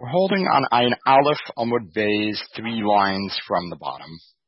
We're holding on Ayin Aleph Amud Beis, 3 lines from the bottom.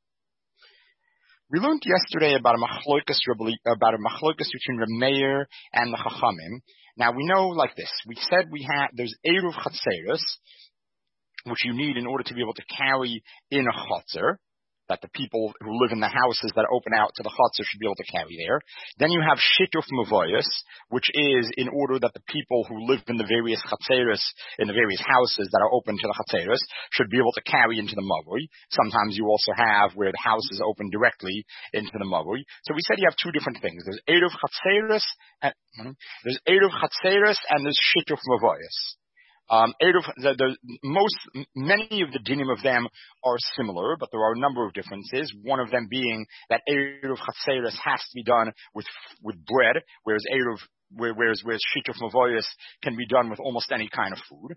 We learned yesterday about a machlokas between Reb Meir and the Chachamim. Now we know like this. We said there's Eruv Chatzeros, which you need in order to be able to carry in a Chatzer, that the people who live in the houses that open out to the Chatzer should be able to carry there. Then you have Shituf Mavoyos, which is in order that the people who live in the various Chatzeros, in the various houses that are open to the Chatzeros, should be able to carry into the Mavoi. Sometimes you also have where the house is open directly into the Mavoi. So we said you have two different things. There's Eruv Chatzeros, and there's Shituf Mavoyos. Many of the dinim of them are similar, but there are a number of differences. One of them being that Eruv Chatzeros has to be done with bread, whereas Shituf Mavoyos can be done with almost any kind of food.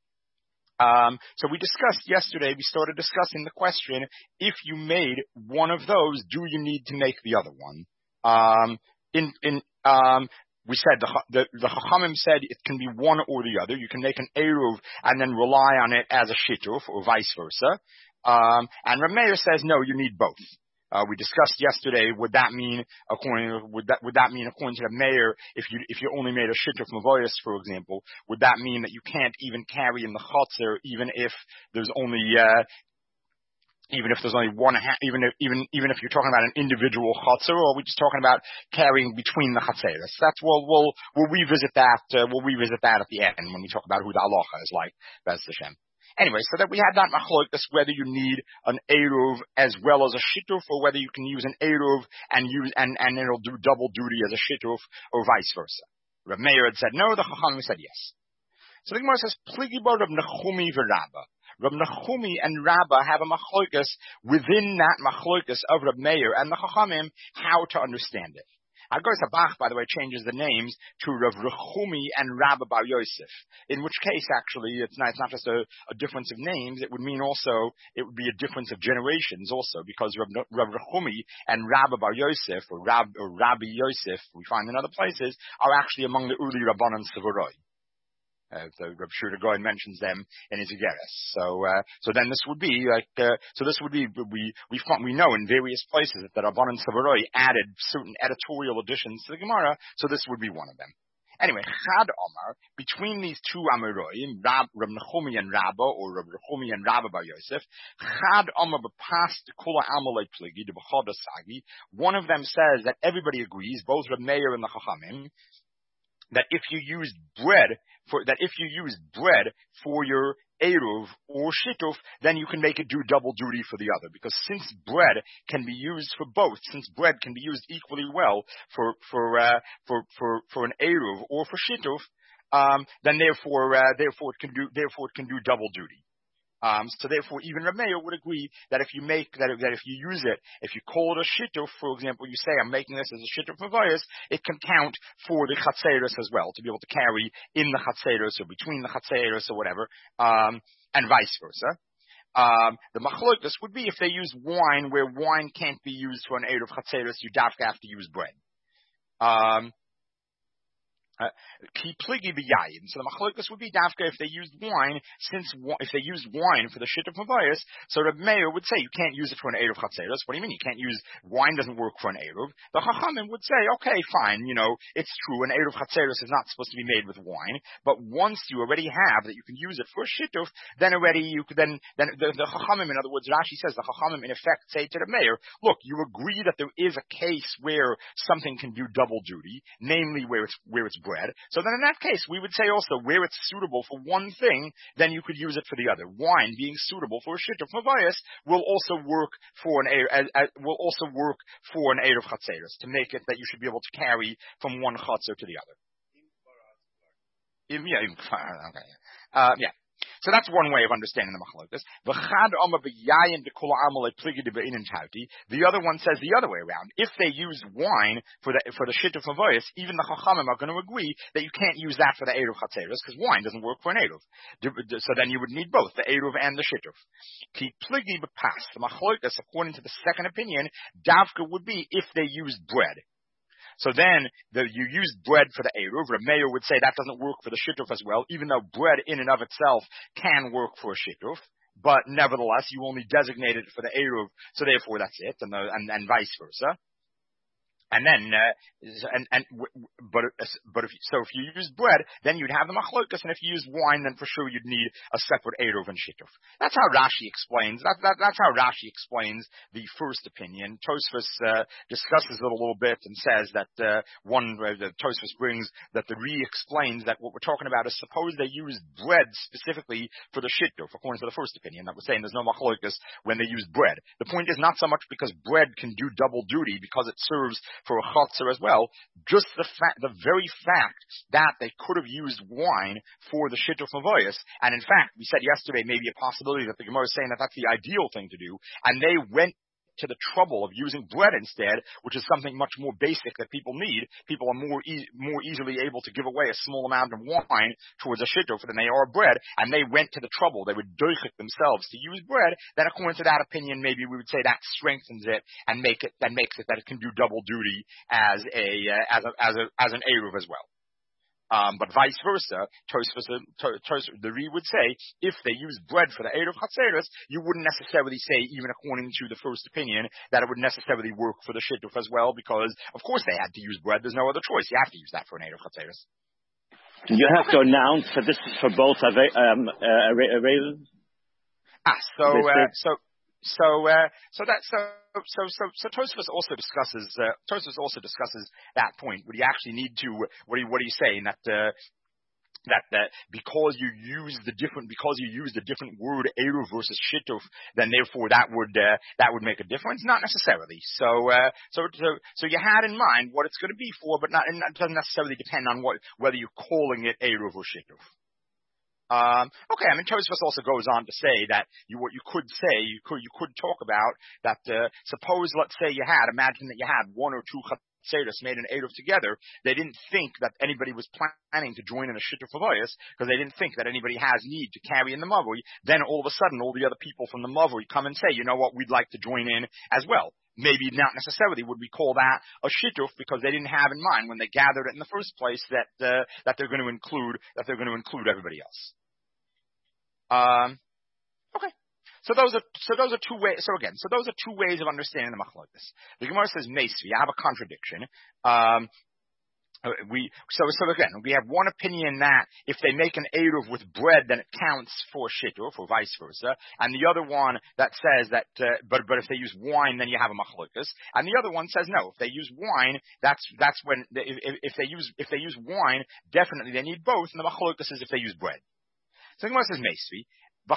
So we discussed yesterday, we started discussing the question, if you made one of those, do you need to make the other one? We said the Chachamim said it can be one or the other. You can make an Eruv and then rely on it as a Shituf, or vice versa. And Reb Meir says no, you need both. We discussed yesterday, would that mean according to Reb Meir, if you only made a Shituf Mavoyos, for example, would that mean that you can't even carry in the Chatzer even if there's only even if one, even if you're talking about an individual Chatzer, or are we just talking about carrying between the Chatzeros? That's we'll revisit that. We'll revisit that at the end when we talk about who the halacha is like. Bez Hashem. Anyway, so that we had that machlokes whether you need an eruv as well as a shituf, or whether you can use an eruv and it'll do double duty as a shituf, or vice versa. Reb Meir had said no. The Chachamim said yes. So the Gemara says pligi bar Reb Nachumi v'Rabba. Reb Nachumi and Rabba have a machlokas within that machlokas of Reb Meir and the Chachamim how to understand it. Agos Habach, by the way, changes the names to Reb Nachumi and Rabba Bar Yosef. In which case, actually, it's not just a difference of names. It would mean also it would be a difference of generations also, because Reb Nachumi and Rabba Bar Yosef or Rabbi Yosef, we find in other places, are actually among the Uli Rabbanan Sevoroi. So Reb Shur Goyen mentions them in his Igeres. So then this would be we know in various places that Rabbanan Savaroi added certain editorial additions to the Gemara, so this would be one of them. Anyway, Chad Omar, between these two Amoroim, Reb Nachumi and Rabba, or Reb Nachumi and Rabba Bar Yosef, Chad Omar b'pas kula amalei pligi de b'chad asagi. One of them says that everybody agrees, both Reb Meir and the Chachamim, that if you use bread for your eruv or shituf, then you can make it do double duty for the other. Because since bread can be used for both, since bread can be used equally well for an eruv or for shituf, then therefore it can do double duty. So therefore, even Reb Meir would agree that if you use it, if you call it a shituf, for example, you say, I'm making this as a shituf mavayas, it can count for the chatzeros as well, to be able to carry in the chatzeros or between the chatzeros or whatever, and vice versa. The machlokes would be if they use wine, where wine can't be used for an eruv chatzeros, you have to use bread. Ki pligi b'yayin. So the machlokas would be dafka if they used wine, if they used wine for the shituf mavayas, so Reb Meir would say you can't use it for an eruv chatzeros. What do you mean you can't use wine? Doesn't work for an eruv. The Chachamim would say, okay, fine, it's true, an eruv chatzeros is not supposed to be made with wine, but once you already have that you can use it for a shituf, then already then the Chachamim, in other words, Rashi says the Chachamim in effect say to the Meir, look, you agree that there is a case where something can do double duty, namely where it's bread. So then in that case, we would say also where it's suitable for one thing, then you could use it for the other. Wine being suitable for a shituf mavayas will also work for an eruv chatzeros, to make it that you should be able to carry from one chatzer to the other. Yeah. So that's one way of understanding the machlokas. The other one says the other way around. If they use wine for the shituf mavayas, even the chachamim are going to agree that you can't use that for the eruv chatzeros, because wine doesn't work for an eruv. So then you would need both the eruv and the shituf. Ki pligi b'pas. The machlokas, according to the second opinion, davka would be if they used bread. So then you use bread for the Eruv. Reb Meir would say that doesn't work for the Shituf as well, even though bread in and of itself can work for a Shituf. But nevertheless, you only designated it for the Eruv, so therefore that's it, and vice versa. And then, but if you use bread, then you'd have the machlokas, and if you use wine, then for sure you'd need a separate eruv and shituf. That's how Rashi explains. That's how Rashi explains the first opinion. Tosfos discusses it a little bit and says that Tosfos brings that the Ri explains that what we're talking about is suppose they used bread specifically for the shituf, according to the first opinion that was saying there's no machlokas when they use bread. The point is not so much because bread can do double duty because it serves for a chotzer as well, just the very fact that they could have used wine for the shituf mavoyas, and in fact, we said yesterday maybe a possibility that the Gemara is saying that that's the ideal thing to do, and they went to the trouble of using bread instead, which is something much more basic that people need. People are more easily able to give away a small amount of wine towards a shituf than they are bread, and they went to the trouble. They would doichik themselves to use bread. Then according to that opinion, maybe we would say that strengthens it and makes it that it can do double duty as an eruv as well. But vice versa, the Ri would say, if they use bread for the Eruv Chatzeres, you wouldn't necessarily say, even according to the first opinion, that it would necessarily work for the Shituf as well, because, of course, they had to use bread. There's no other choice. You have to use that for an Eruv Chatzeres. Do you have to announce that this is for both raisins? So Tosfos also discusses that point. Would you actually need to? What are you saying that because you use the different word eruv versus shituf, then therefore that would make a difference? Not necessarily. So you had in mind what it's going to be for, but it doesn't necessarily depend on whether you're calling it eruv or shituf. Okay, I mean, Tosfos also goes on to say that you could talk about that, suppose, let's say imagine that you had one or two chatzeros made an eruv together. They didn't think that anybody was planning to join in a shituf avoyas, because they didn't think that anybody has need to carry in the mavui. Then all of a sudden, all the other people from the mavui come and say, you know what, we'd like to join in as well. Maybe not necessarily would we call that a shituf, because they didn't have in mind when they gathered it in the first place that they're going to include everybody else. Okay. So those are two ways. So those are two ways of understanding the machlokes. The Gemara says Meisvi. I have a contradiction. We have one opinion that if they make an eruv with bread, then it counts for shituf, or vice versa, and the other one that says that, but if they use wine, then you have a machlokes, and the other one says no. If they use wine, that's when if they use wine, definitely they need both, and the machlokes is if they use bread. So the Gemara says Meisvi. The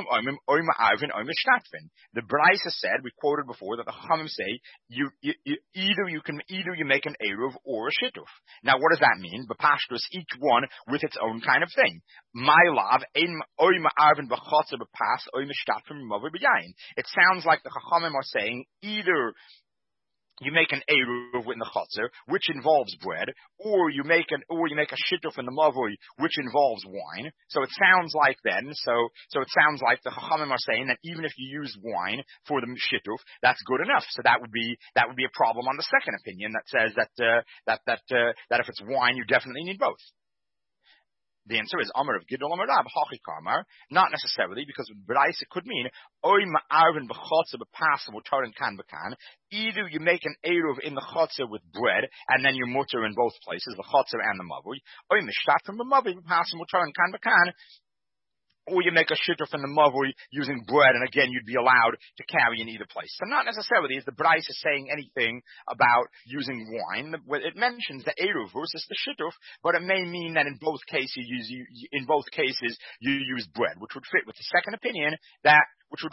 Braisa said, we quoted before, that the Chachamim say either you make an eruv or a shituf. Now, what does that mean? B'pashtus, each one with its own kind of thing. It sounds like the Chachamim are saying either you make an eruv in the chotzer, which involves bread, or you make a shituf in the mavui, which involves wine. So it sounds like the Chachamim are saying that even if you use wine for the shituf, that's good enough. So that would be a problem on the second opinion that says that if it's wine, you definitely need both. The answer is Amar of Gidol Amar Rab Hachi Kamar. Not necessarily, because Braisa could mean Oy Ma'arvin b'chotzer b'pasel mutarin kan b'kan. Either you make an eruv in the chotzer with bread, and then you mutter in both places, the chotzer and the mavui. Oy mishtatrim b'mavui b'pasel mutarin kan b'kan. Or you make a shituf in the mavui using bread, and again you'd be allowed to carry in either place. So not necessarily is the Braisa saying anything about using wine. It mentions the eruv versus the shituf, but it may mean that in both cases you use bread, which would fit with the second opinion that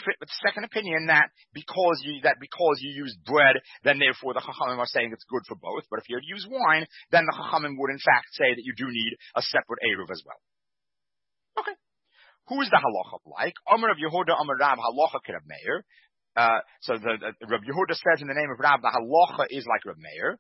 because you use bread, then therefore the Chachamim are saying it's good for both. But if you use wine, then the Chachamim would in fact say that you do need a separate eruv as well. Okay. Who is the halacha like? Amar of Yehuda, Amar Rab, halacha Reb Meir. So the Reb Yehuda says in the name of Rab, the halacha is like Reb Meir.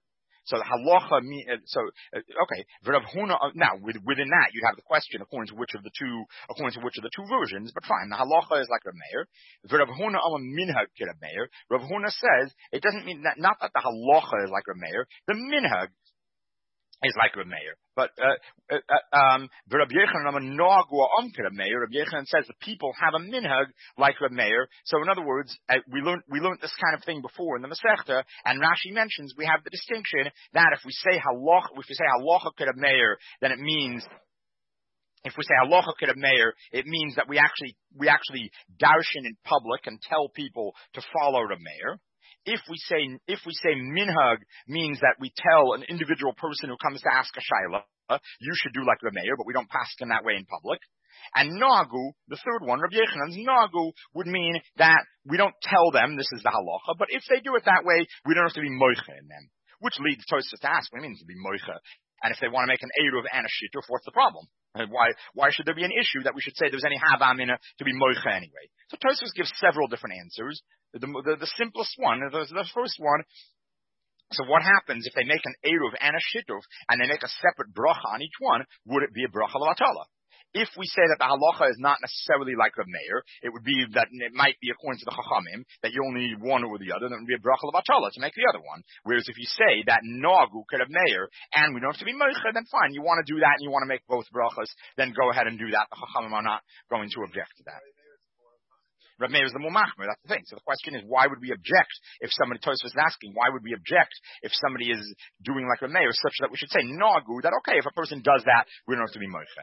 So the halacha okay. Now within that you have the question according to which of the two versions. But fine, the halacha is like Rav Meir. Rav Huna minhag Rav Meir. Rav Huna says it doesn't mean that not that the halacha is like Rav Meir. The minhag is like Rav Meir. But Rabbi Yochanan Rabbi Yochanan says the people have a minhag like Rav Meir. So in other words, we learned this kind of thing before in the Masechta, and Rashi mentions we have the distinction that if we say halacha Rav Meir, then it means. If we say halacha Rav Meir, it means that we actually darshan in public and tell people to follow Rav Meir. If we say minhag means that we tell an individual person who comes to ask a shaila, you should do like Rav Meir, but we don't pass in that way in public. And nagu, the third one, Rabbi Yechanan's nagu would mean that we don't tell them this is the halacha, but if they do it that way, we don't have to be moicha in them. Which leads Tosfos to ask, what it means to be moicha? And if they want to make an eruv and a shituf, what's the problem? Why should there be an issue that we should say there's any havamina to be moicha anyway? So Tosfos gives several different answers. The simplest one, the first one. So what happens if they make an eruv and a shituf and they make a separate bracha on each one? Would it be a bracha l'vatala? If we say that the halacha is not necessarily like Rav Meir, it would be that it might be according to the Chachamim that you only need one or the other, then it would be a bracha l'vatala to make the other one. Whereas if you say that nagu Rav Meir and we don't have to be moicha, then fine. You want to do that and you want to make both brachas, then go ahead and do that. The Chachamim are not going to object to that. Rav Meir is the more machmer, that's the thing. So the question is, why would we object if somebody, Tosfos is asking, why would we object if somebody is doing like Rav Meir, such that we should say nagu, that okay, if a person does that, we don't have to be moicha.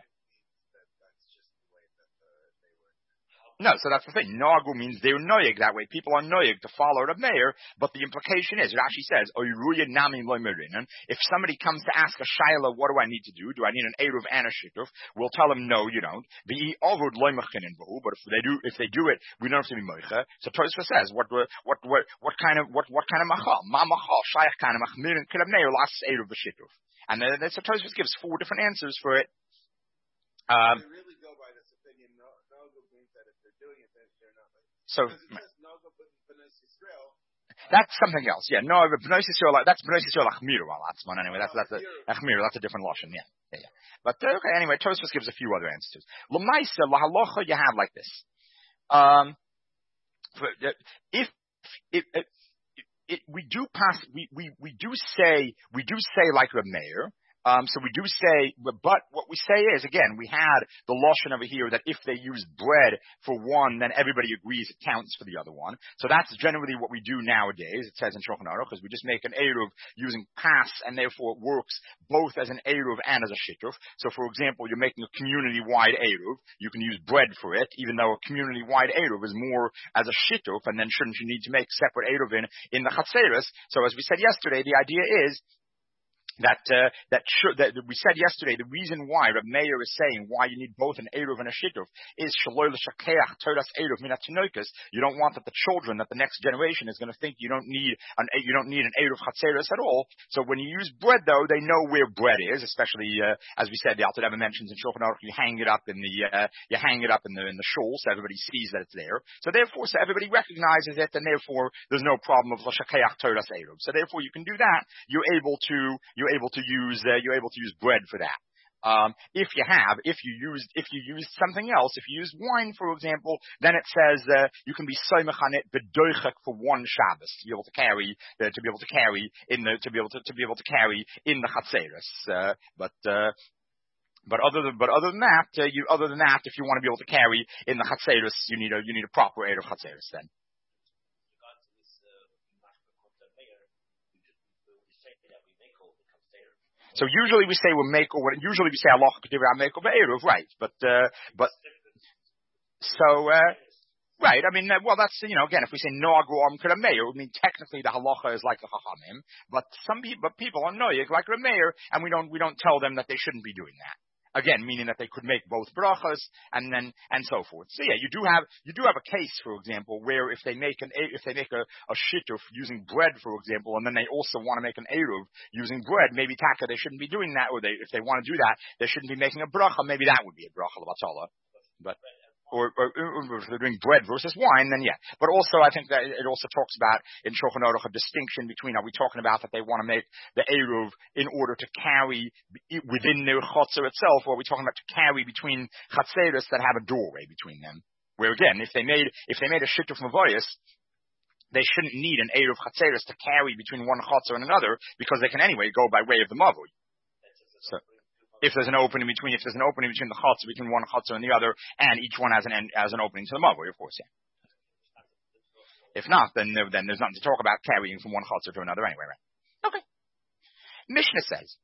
No, so that's the thing. Nagu means they're noyeg that way. People are noyeg to follow Rav Meir, but the implication is, Rashi says, if somebody comes to ask a shaila, what do I need to do? Do I need an eruv and a shituf? We'll tell them, no, you don't. But if they do it, we don't have to be moicha. So Tosfos says, what kind of machal? Ma machal, shaykh kind of machmir and Rav Meir last eruv b'shituf. And so Tosfos gives 4 different answers for it. So that's something else. Yeah, no, B'nai Yisrael, that's B'nai Yisrael Achmiru al Atzman. Anyway, that's a Achmiru. That's a different lashon. Yeah. But okay. Anyway, Tosfos gives a few other answers. L'maisa lahalacha you have like this. If we do pass, we do say like Rav Meir. So we do say, but what we say is, again, we had the lashon over here that if they use bread for one, then everybody agrees it counts for the other one. So that's generally what we do nowadays. It says in Shulchan Aruch, because we just make an eruv using pas, and therefore it works both as an eruv and as a shituf. So for example, you're making a community-wide eruv. You can use bread for it, even though a community-wide eruv is more as a shituf, and then shouldn't you need to make separate eruv in the chatzeres? So as we said yesterday, the idea is that we said yesterday, the reason why Rav Meir is saying why you need both an eruv and a shituf is shaloi l'shakeach toras eruv min hatinokas. You don't want that the children, that the next generation is going to think you don't need an eruv chatzeres at all. So when you use bread, though, they know where bread is. Especially as we said, the Alter Rebbe mentions in Shulchan Aruch, you hang it up in the shul, so everybody sees that it's there. So therefore, everybody recognizes it, and therefore there's no problem of l'shakeach toras eruv. So therefore, you can do that. You're able to use bread for that. If you use something else, if you use wine, for example, then it says you can be soymech on it bedoichek for one Shabbos to be able to carry in the chatzeres. But other than that, if you want to be able to carry in the chatzeres, you need a proper eruv chatzeres then. So usually we say we're make, or usually we say Allah Kedivra make over Eruv, right? But right. I mean, well, that's again, if we say Noagu Am Rav Meir, it would mean technically the halacha is like the Chachamim, but people are noyig like Rav Meir, and we don't tell them that they shouldn't be doing that. Again, meaning that they could make both brachas and so forth. So yeah, you do have a case, for example, where if they make a shituf using bread, for example, and then they also want to make an eruv using bread, maybe taka they shouldn't be doing that, or if they want to do that, they shouldn't be making a bracha. Maybe that would be a bracha l'batala. But if they're doing bread versus wine, then yeah. But also, I think that it also talks about in Shulchan Aruch a distinction between, are we talking about that they want to make the Eruv in order to carry within their Chotzer itself, or are we talking about to carry between Chatzeros that have a doorway between them? Where again, if they made a Shituf Mavoyas, they shouldn't need an Eruv Chatzeros to carry between one Chotzer and another, because they can anyway go by way of the Mavoy. So, if there's an opening between the chotzer, between one chotzer and the other, and each one has an opening to the mavoi, of course, yeah. If not, then there's nothing to talk about carrying from one chotzer to another anyway, right? Okay. Mishnah says,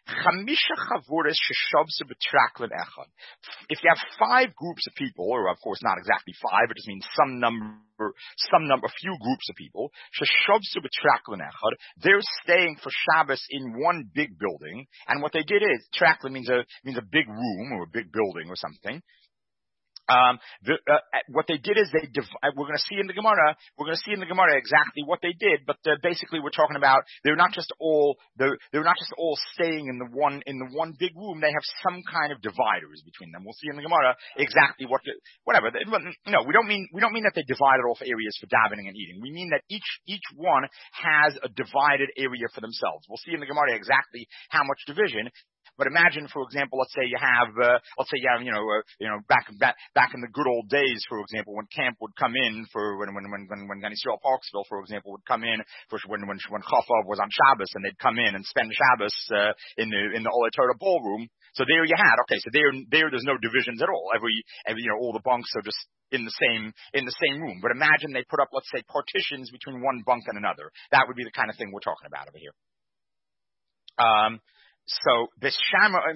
if you have 5 groups of people, or of course not exactly 5, it just means a few groups of people, they're staying for Shabbos in one big building, and what they did is, trakla means a big room or a big building or something. What they did is we're going to see in the Gemara exactly what they did, but basically we're talking about they're not just all staying in the one big room. They have some kind of dividers between them. We'll see in the Gemara exactly whatever. No, we don't mean that they divided off areas for davening and eating. We mean that each one has a divided area for themselves. We'll see in the Gemara exactly how much division. But imagine, for example, let's say you have, back in the good old days, for example, when camp would come in when Yisrael Parksville, for example, would come in when Chafov was on Shabbos, and they'd come in and spend Shabbos in the Olei Torah ballroom. So there you had, so there's no divisions at all. All the bunks are just in the same room. But imagine they put up, let's say, partitions between one bunk and another. That would be the kind of thing we're talking about over here. So Shammai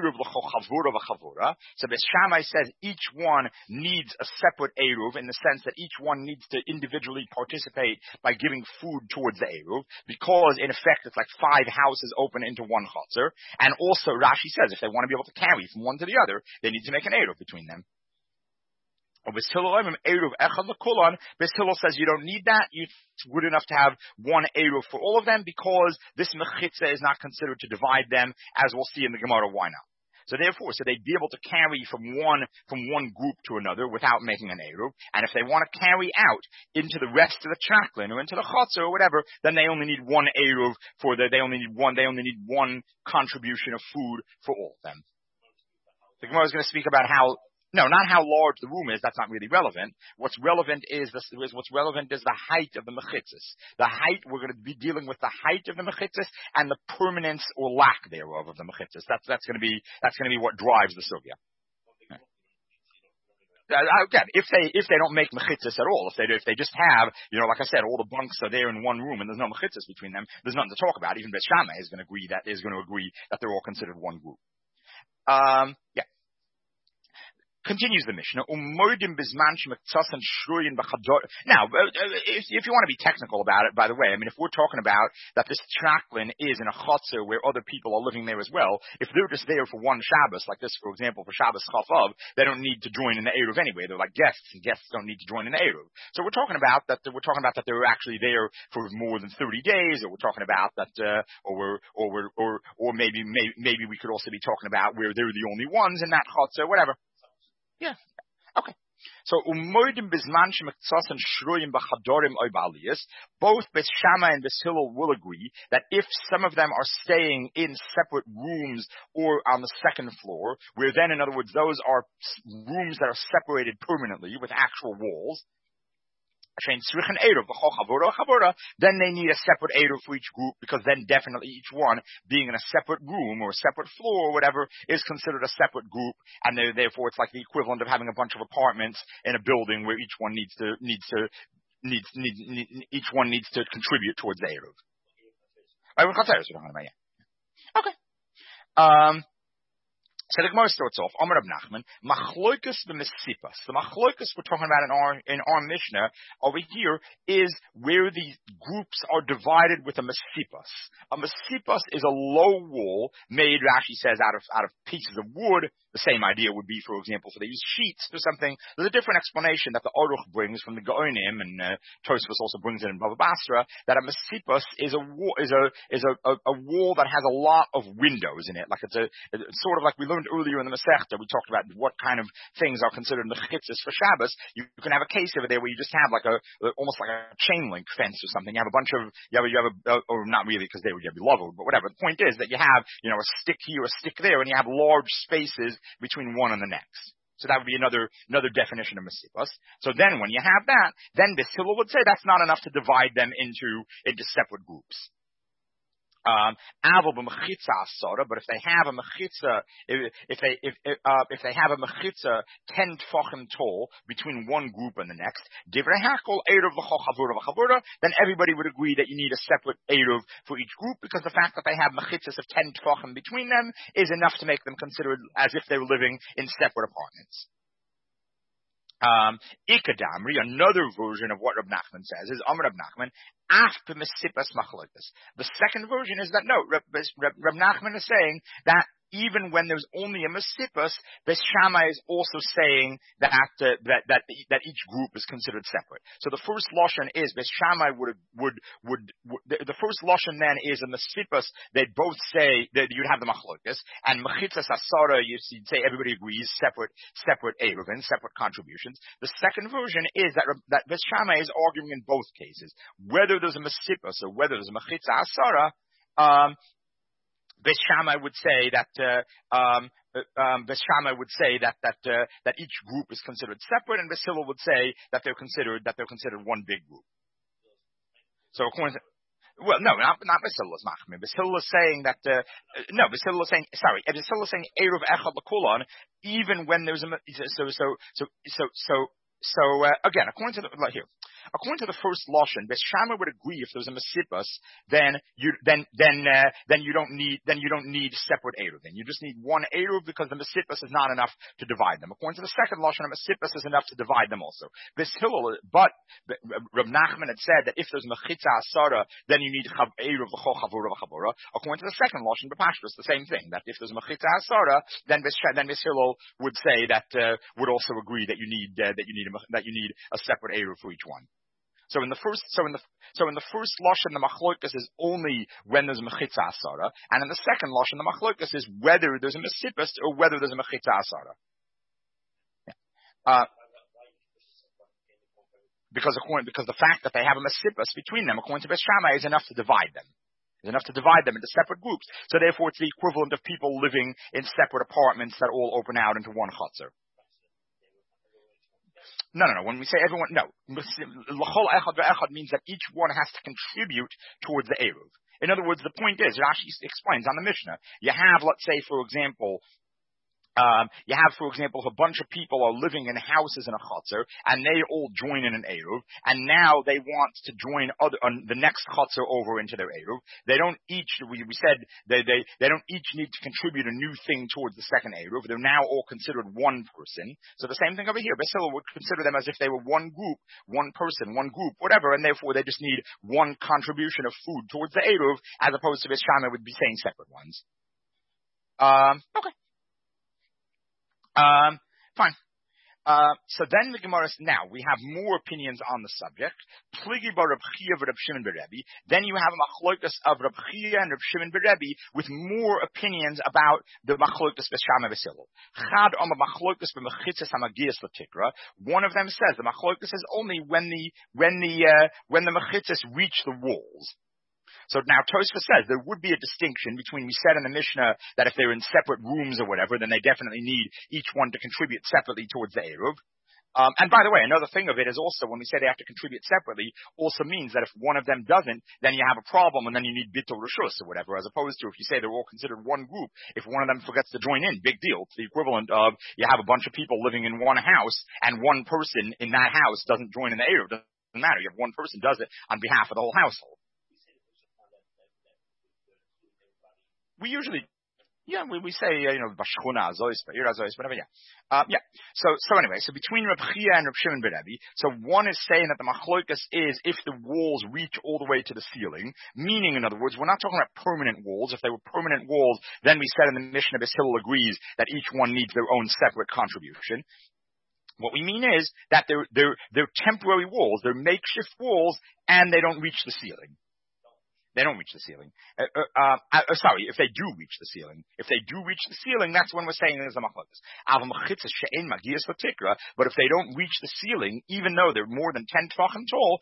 says each one needs a separate Eruv, in the sense that each one needs to individually participate by giving food towards the Eruv, because in effect it's like 5 houses open into one Chotzer. And also Rashi says if they want to be able to carry from one to the other, they need to make an Eruv between them. Beis Hillel says you don't need that. It's good enough to have one Eruv for all of them, because this mechitza is not considered to divide them, as we'll see in the Gemara. Why not? So therefore, they'd be able to carry from one group to another without making an Eruv. And if they want to carry out into the rest of the traklin or into the chotzer or whatever, then they only need one Eruv they only need one contribution of food for all of them. The Gemara is going to speak about no, not how large the room is. That's not really relevant. What's relevant is the height of the mechitzas. The height, we're going to be dealing with the height of the mechitzas and the permanence or lack thereof of the mechitzas. That's going to be what drives the sugya. Again, if they don't make mechitzas at all, if they just have, like I said, all the bunks are there in one room and there's no mechitzas between them, there's nothing to talk about. Even Beis Shammai is going to agree that they're all considered one group. Yeah. Continues the Mishnah. Now, if you want to be technical about it, by the way, if we're talking about that this traklin is in a chotzer where other people are living there as well, if they're just there for one Shabbos, like this, for example, for Shabbos Chafov, they don't need to join in the Eruv anyway. They're like guests, and guests don't need to join in the Eruv. So we're talking about that they're actually there for more than 30 days, or we're talking about that, or maybe we could also be talking about where they're the only ones in that chotzer, whatever. Yeah. Okay. So umoidim bizman shemektsas and shroyim b'chadorim oibaliyas. Both Beis Shammai and Beis Hillel will agree that if some of them are staying in separate rooms or on the second floor, where then, in other words, those are rooms that are separated permanently with actual walls, then they need a separate Eruv for each group, because then definitely each one being in a separate room or a separate floor or whatever is considered a separate group, and therefore it's like the equivalent of having a bunch of apartments in a building where each one needs to contribute towards the Eruv. Okay. So the Gemara starts off, Amar Rab Nachman, machloikus b'mesipas. The machloikus we're talking about in our Mishnah over here is where the groups are divided with a mesipas. A mesipas is a low wall made, Rashi says, out of pieces of wood. The same idea would be, for example, if they use sheets or something. There's a different explanation that the Aruch brings from the Gaonim, and Tosfos also brings it in Bava Basra, that a mesipas is a wall that has a lot of windows in it. Like it's sort of like we learned learned earlier in the Masechta, we talked about what kind of things are considered mechitzas for Shabbos. You can have a case over there where you just have almost like a chain link fence or something. You have a bunch of, or not really because they would be leveled, but whatever. The point is that you have, a stick here, a stick there, and you have large spaces between one and the next. So that would be another definition of Mesipas. So then when you have that, then Beis Hillel would say that's not enough to divide them into separate groups. But if they have a mechitza, if they have a mechitza 10 tfachim tall between one group and the next, then everybody would agree that you need a separate eruv for each group, because the fact that they have mechitzas of 10 tfachim between them is enough to make them considered as if they were living in separate apartments. Ikadamri, another version of what Rab Nachman says, is Amar Rab Nachman, after Mesipas Machlokas. The second version is that no, Rab Nachman is saying that even when there's only a Mesipas, Beis Shammai is also saying that each group is considered separate. So the first lashon is Beis Shammai the first lashon then is a Mesipas. They both say that you'd have the Machlokas, and Mechitzas Asara, you'd say everybody agrees separate eruvin, separate contributions. The second version is that Beis Shammai is arguing in both cases, whether there's a Mesipas or whether there's a Mechitzas Asara. Beis Shammai would say that Beis Shammai would say that each group is considered separate, and Beis Hillel would say that they're considered one big group. So according to, well, no, not Beis Hillel's machmir. Beis Hillel is saying that Beis Hillel is saying eruv echad l'kulan, even when there's a again, according to the first lashon, Beis Shammai would agree if there's a Mesipas, then you don't need separate eruvin. You just need one eruv, because the Mesipas is not enough to divide them. According to the second lashon, a Mesipas is enough to divide them also. Beis Hillel, but Rab Nachman had said that if there's Mechitza Asara, then you need eruv l'chol chavura v'chavura. According to the second lashon, B'Pashtus, the same thing, that if there's Mechitza Asara, then Beis Hillel would say that would also agree that you need a separate eruv for each one. So in the first lashon, the machlokas is only when there's a mechitza asara, and in the second lashon, the machlokas is whether there's a mesipas or whether there's a mechitza asara. Yeah. Because the fact that they have a mesipas between them, according to Beis Shammai, is enough to divide them. Is enough to divide them into separate groups. So therefore, it's the equivalent of people living in separate apartments that all open out into one chutzner. No. When we say everyone, no. L'chol echad ve'echad means that each one has to contribute towards the eruv. In other words, the point is, Rashi explains on the Mishnah, you have, let's say, for example, if a bunch of people are living in houses in a chutzner, and they all join in an eruv, and now they want to join the next chutzner over into their eruv. They don't each, we said, they don't each need to contribute a new thing towards the second eruv. They're now all considered one person. So the same thing over here. Beis Hillel would consider them as if they were one group, one person, one group, whatever, and therefore they just need one contribution of food towards the eruv, as opposed to Beis Shammai would be saying separate ones. Okay. Fine. So then the Gemara, now we have more opinions on the subject. Pligi bar Reb Chia v'Reb Shimon beRebbi. Then you have a machlokas of Reb Chia and Reb Shimon beRebbi with more opinions about the machlokas Beis Shammai Beis Hillel. Chad om machlokas b'mechitzas hamagias l'tikra. One of them says the machlokas is only when the mechitzas reach the walls. So now Tosfos says there would be a distinction between, we said in the Mishnah that if they're in separate rooms or whatever, then they definitely need each one to contribute separately towards the eruv. And by the way, another thing of it is also when we say they have to contribute separately, also means that if one of them doesn't, then you have a problem and then you need bittul reshus or whatever, as opposed to if you say they're all considered one group, if one of them forgets to join in, big deal. It's the equivalent of you have a bunch of people living in one house and one person in that house doesn't join in the eruv. Doesn't matter. You have one person does it on behalf of the whole household. We usually, we say, Bashchuna, Zois, whatever, yeah. So anyway, so between Reb Chia and Reb Shimon beRebbi, so one is saying that the machlokas is if the walls reach all the way to the ceiling, meaning, in other words, we're not talking about permanent walls. If they were permanent walls, then we said in the Mishnah, Beis Hillel agrees that each one needs their own separate contribution. What we mean is that they're temporary walls, they're makeshift walls, and they don't reach the ceiling. They don't reach the ceiling. Sorry, if they do reach the ceiling. If they do reach the ceiling, that's when we're saying there's a machlokas. But if they don't reach the ceiling, even though they're more than 10 tvachim tall,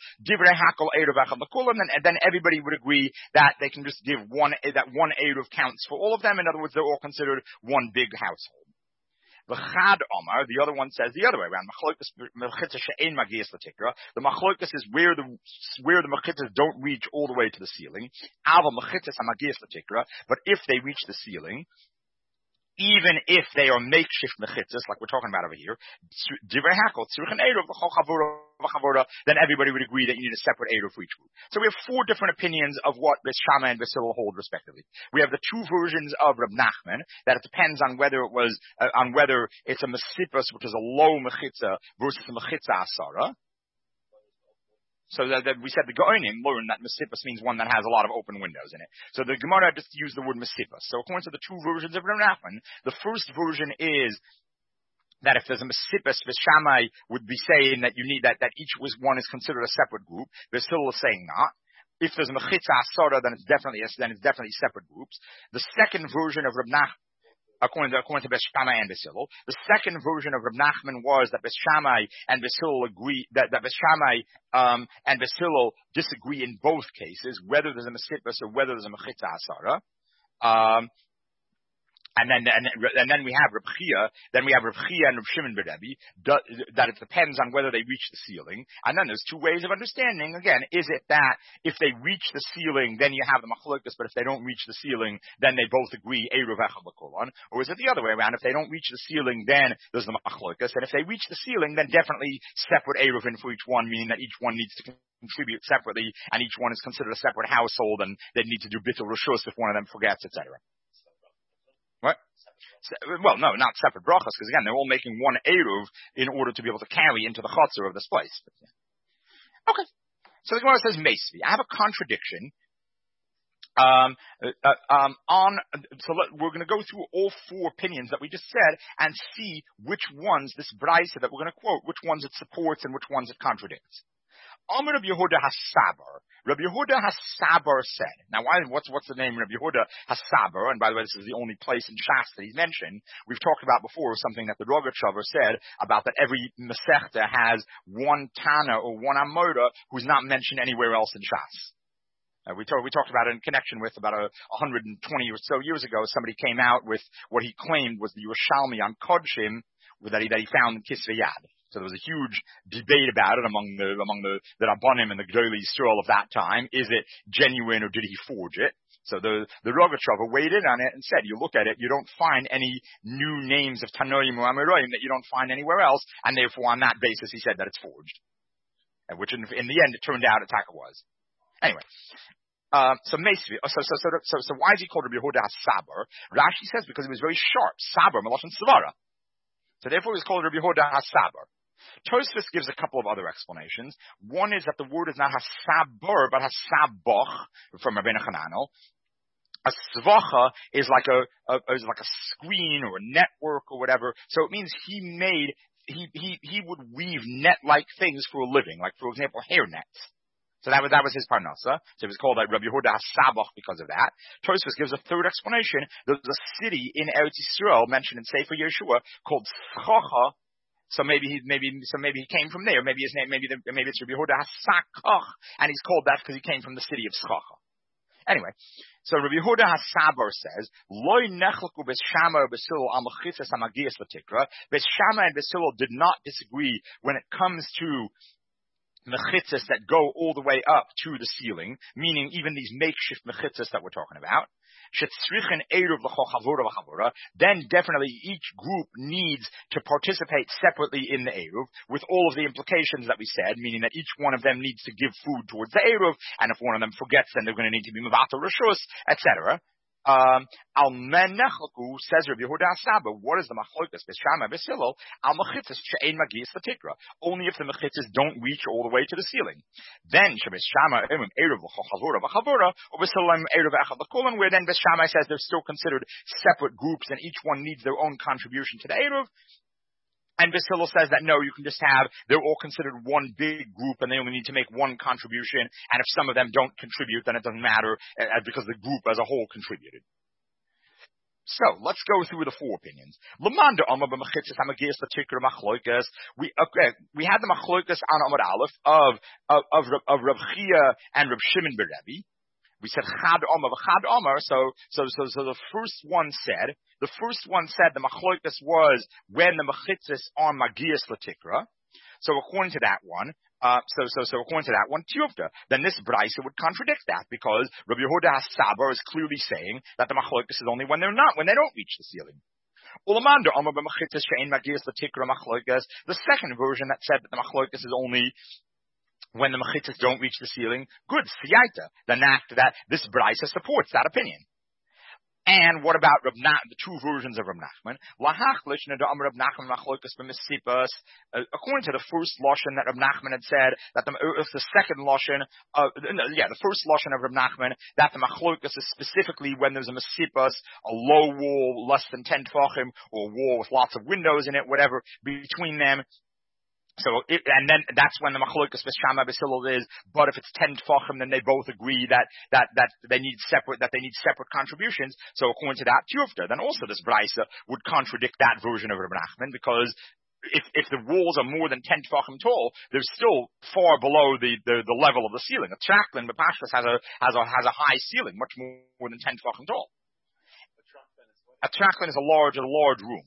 then everybody would agree that they can just give that one eruv counts for all of them. In other words, they're all considered one big household. The other one says the other way around. The machlokas is where the mechitzas don't reach all the way to the ceiling. But if they reach the ceiling, even if they are makeshift mechitzas, like we're talking about over here, then everybody would agree that you need a separate eruv for each group. So we have four different opinions of what Beis Shammai and Beis Hillel hold respectively. We have the two versions of Reb Nachman, that it depends on whether it's a mesipos, which is a low mechitza, versus a mechitza asara. So that we said the Goinim learned that Mesippas means one that has a lot of open windows in it. So the Gemara just used the word Mesippas. So according to the two versions of Reb Nachman, the first version is that if there's a Mesippas, Beis Shammai would be saying that you need that each one is considered a separate group. Beis Hillel is saying not. If there's a Mechitza Asara, then it's definitely separate groups. The second version of Reb Nachman, according to Beis Shammai and Beis Hillel. The second version of Reb Nachman was that Beis Shammai and Beis Hillel agree that Beis Shammai and Beis Hillel disagree in both cases, whether there's a Mesippas or whether there's a Mechitza Asara. And then we have Reb Chia, and Reb Shimon ben Rebbe, that it depends on whether they reach the ceiling. And then there's two ways of understanding. Again, is it that if they reach the ceiling, then you have the machlokas, but if they don't reach the ceiling, then they both agree eruv echad l'kolon? Or is it the other way around? If they don't reach the ceiling, then there's the machlokas, and if they reach the ceiling, then definitely separate eruvin for each one, meaning that each one needs to contribute separately, and each one is considered a separate household, and they need to do bitul rishus if one of them forgets, etc. What? Well, no, not separate brachas, because again, they're all making one eruv in order to be able to carry into the chutzner of this place. Okay. So the Gemara says, Meisvi. I have a contradiction. We're going to go through all four opinions that we just said and see which ones, this brayso that we're going to quote, which ones it supports and which ones it contradicts. Amar Rabbi Yehuda Hasabar. Rabbi Yehuda Hasabar said. Now, what's the name Rabbi Yehuda Hasabar? And by the way, this is the only place in Shas that he's mentioned. We've talked about before something that the Rogatchover said about that every Masechta has one Tana or one Amoda who's not mentioned anywhere else in Shas. We talked about it in connection with about 120 or so years ago. Somebody came out with what he claimed was the Yerushalmi on Kodshim that he found in Kisvei Yad. So there was a huge debate about it among the Rabbanim and the Gedolei Yisrael of that time. Is it genuine or did he forge it? So the Rogatchover weighed in on it and said, you look at it, you don't find any new names of Tanoim or Amoraim that you don't find anywhere else, and therefore on that basis he said that it's forged. And which in the end it turned out it was. Anyway. So why is he called Rabbi Yehuda Hasabar? Rashi says because he was very sharp. Sabar, Melashon Savara. So therefore he was called Rabbi Yehuda Hasabar. Tosfos gives a couple of other explanations. One is that the word is not hasabar, but hasaboch from Rabbeinu Hananel. A svacha is like a screen or a network or whatever. So it means he would weave net-like things for a living, like for example hair nets. So that was his parnasa. So it was called Rabbi Yehuda Hasaboch because of that. Tosfos gives a third explanation. There's a city in Eretz Yisrael mentioned in Sefer Yeshua called Schacha. So maybe he came from there. Maybe his name, maybe it's Rabbi Yehuda Hasakoch, and he's called that because he came from the city of Schacha. Anyway, so Rabbi Yehuda Hasabar says, Loi nechlaku Beis Shammai Beis Hillel al mechitzas hamagias l'tikra. Beis Shammai and Beis Hillel did not disagree when it comes to mechitzas that go all the way up to the ceiling, meaning even these makeshift mechitzas that we're talking about. Then definitely each group needs to participate separately in the Eruv with all of the implications that we said, meaning that each one of them needs to give food towards the Eruv, and if one of them forgets, then they're going to need to be Mavata Rishus, etc. Al menechleku says Rabbi Yehuda Hasabar. What is the machlokas Beis Shammai Beis Hillel? Al mechitzas she'ein magias l'tikra. Only if the mechitzas don't reach all the way to the ceiling. Then Beis Shammai eruv l'chavura v'chavura, or Beis Hillel eruv echad l'kolon. Where then Beis Shammai says they're still considered separate groups, and each one needs their own contribution to the eruv. And Beis Hillel says that no, you can just have, they're all considered one big group and they only need to make one contribution. And if some of them don't contribute, then it doesn't matter because the group as a whole contributed. So let's go through the four opinions. We had the machlokas on Amud Aleph of Rav Chia and Rav Shimon Berevi. We said Chad Omer, Chad Omer. So the first one said the machlokas was when the mechitzas are magias latikra. So according to that one, according to that one, Tiyuvta, then this brisa would contradict that because Rabbi Yehuda HaSabar is clearly saying that the machlokas is only when they don't reach the ceiling. The second version that said that the machlokas is only when the mechitzas don't reach the ceiling, good, siyaita. Then after that, this brisa supports that opinion. And what about the two versions of Rav Nachman? According to the first lashon that Rav Nachman had said, that the second lashon, the first lashon of Rav Nachman, that the machlokas is specifically when there's a mesipas, a low wall, less than 10 tefachim, or a wall with lots of windows in it, whatever, between them. And then that's when the machlokas v'shama Beis Hillel is. But if it's 10 tefachim, then they both agree that they need separate contributions. So according to that Tiyuvta, then also this brisa would contradict that version of Rav Nachman because if the walls are more than 10 tefachim tall, they're still far below the level of the ceiling. A traklin b'pashtus has a high ceiling, much more than 10 tefachim tall. A traklin is a large room.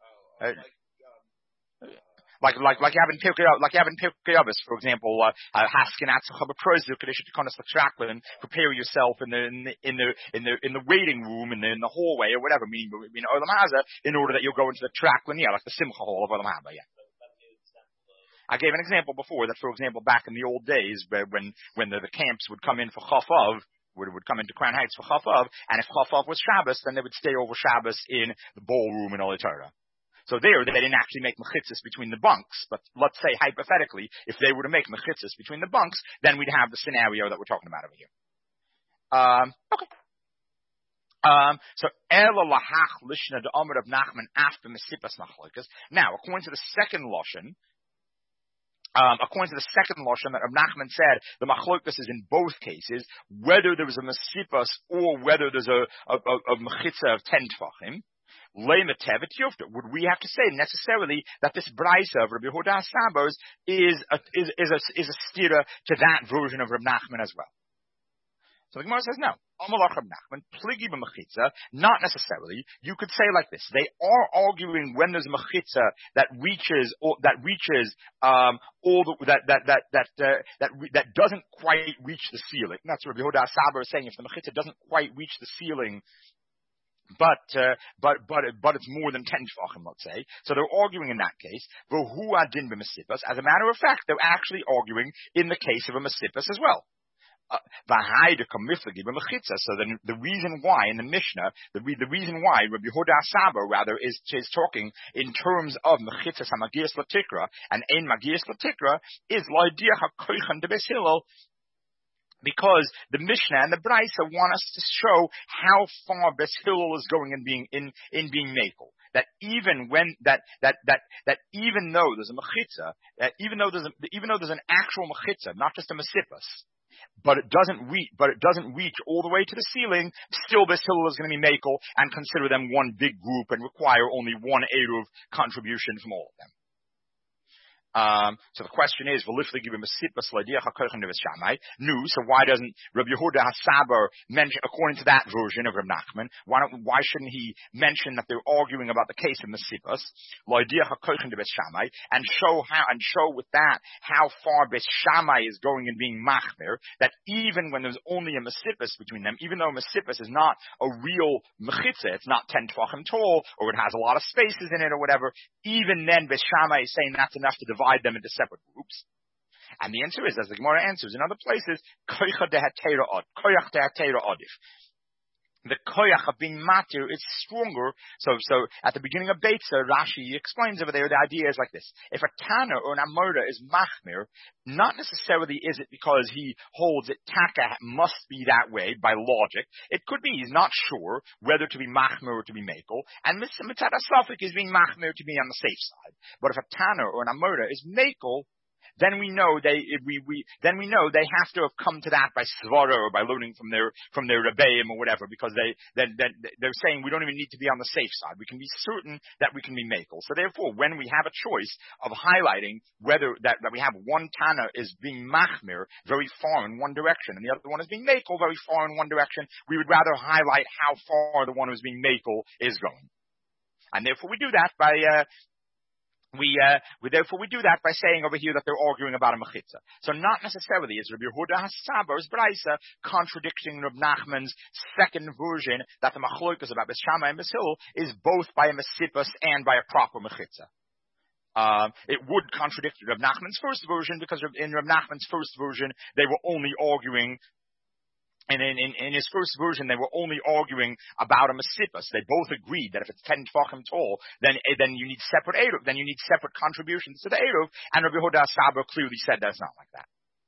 Like you have in Pirkei Avos, for example, Haskin Atzach HaBeprozu Kaddish Tikonos L'Traklin, prepare yourself in the waiting room, in the hallway or whatever, meaning Olam Haza, in order that you'll go into the Traklin, like the Simcha Hall of Olam Haba, I gave an example before that, for example, back in the old days, when the camps would come in for Chafav, would come into Crown Heights for Chafav, and if Chafav was Shabbos, then they would stay over Shabbos in the ballroom in Olei Torah. So they didn't actually make mechitzas between the bunks, but let's say hypothetically, if they were to make mechitzas between the bunks, then we'd have the scenario that we're talking about over here. Okay. So Ela lahach lishna de Amar of Nachman after mesipas machlokas. Now, according to the second lashon that Rav Nachman said, the machlokas is in both cases, whether there was a mesipas or whether there's a mechitza of 10 tefachim. Would we have to say necessarily that this brisa of Rabbi Yehuda HaSabar is a stira to that version of Rav Nachman as well? So the Gemara says no. Not necessarily. You could say like this: they are arguing when there's a mechitza that doesn't quite reach the ceiling. That's what Rabbi Yehuda HaSabar is saying. If the mechitza doesn't quite reach the ceiling, but it's more than 10 tefachim, let's say. So they're arguing in that case. V'hu adin b'mesipas. As a matter of fact, they're actually arguing in the case of a mesipas as well. So then the reason why in the Mishnah, the reason why Rabbi Yehuda HaSabar rather is talking in terms of mechitzas hamagias latikra and ein magias latikra is l'idiyah hakoichan de Beis Hillel. Because the Mishnah and the Brisa want us to show how far Beis Hillel is going in being makel. That even when that even though there's a mechitza, even though there's an actual mechitza, not just a mesipas, but it doesn't reach all the way to the ceiling, still Beis Hillel is going to be makel and consider them one big group and require only one eruv contribution from all of them. So the question is, so why doesn't Rabbi Yehuda HaSabar mention, according to that version of Rav Nachman, why shouldn't he mention that they're arguing about the case of Mesipas, and show with that how far Beis Shammai is going in being machmer, that even when there's only a Mesipas between them, even though Mesipas is not a real mechitza, it's not 10 tefachim tall, or it has a lot of spaces in it or whatever, even then Beis Shammai is saying that's enough to divide them into separate groups. And the answer is, as the Gemara answers in other places, koyach dehatera odif. the koyach of being matir is stronger. So at the beginning of Beitza, Rashi explains over there, the idea is like this. If a Tana or an Amorda is machmir, not necessarily is it because he holds it taka must be that way by logic. It could be he's not sure whether to be machmir or to be makel, and mitzad asafik is being machmir to be on the safe side. But if a Tana or an Amorda is makel, then we know they have to have come to that by svara or by learning from their rebbeim or whatever, because they're saying we don't even need to be on the safe side. We can be certain that we can be makel. So therefore, when we have a choice of highlighting whether that we have one Tana is being machmir very far in one direction and the other one is being makel very far in one direction, we would rather highlight how far the one who's being makel is going. And therefore we do that by therefore we do that by saying over here that they're arguing about a mechitza. So not necessarily is Rabbi Yehuda Hasabar's Braisa contradicting Reb Nachman's second version that the machlokas about Beis Shammai and Beis Hillel is both by a mesipus and by a proper mechitza. It would contradict Reb Nachman's first version, because in Reb Nachman's first version they were only arguing. And in his first version, they were only arguing about a mesipus. They both agreed that if it's 10 tefachim tall, then you need separate eruv, then you need separate contributions to the eruv. And Rabbi Yehuda Saber clearly said that's not like that.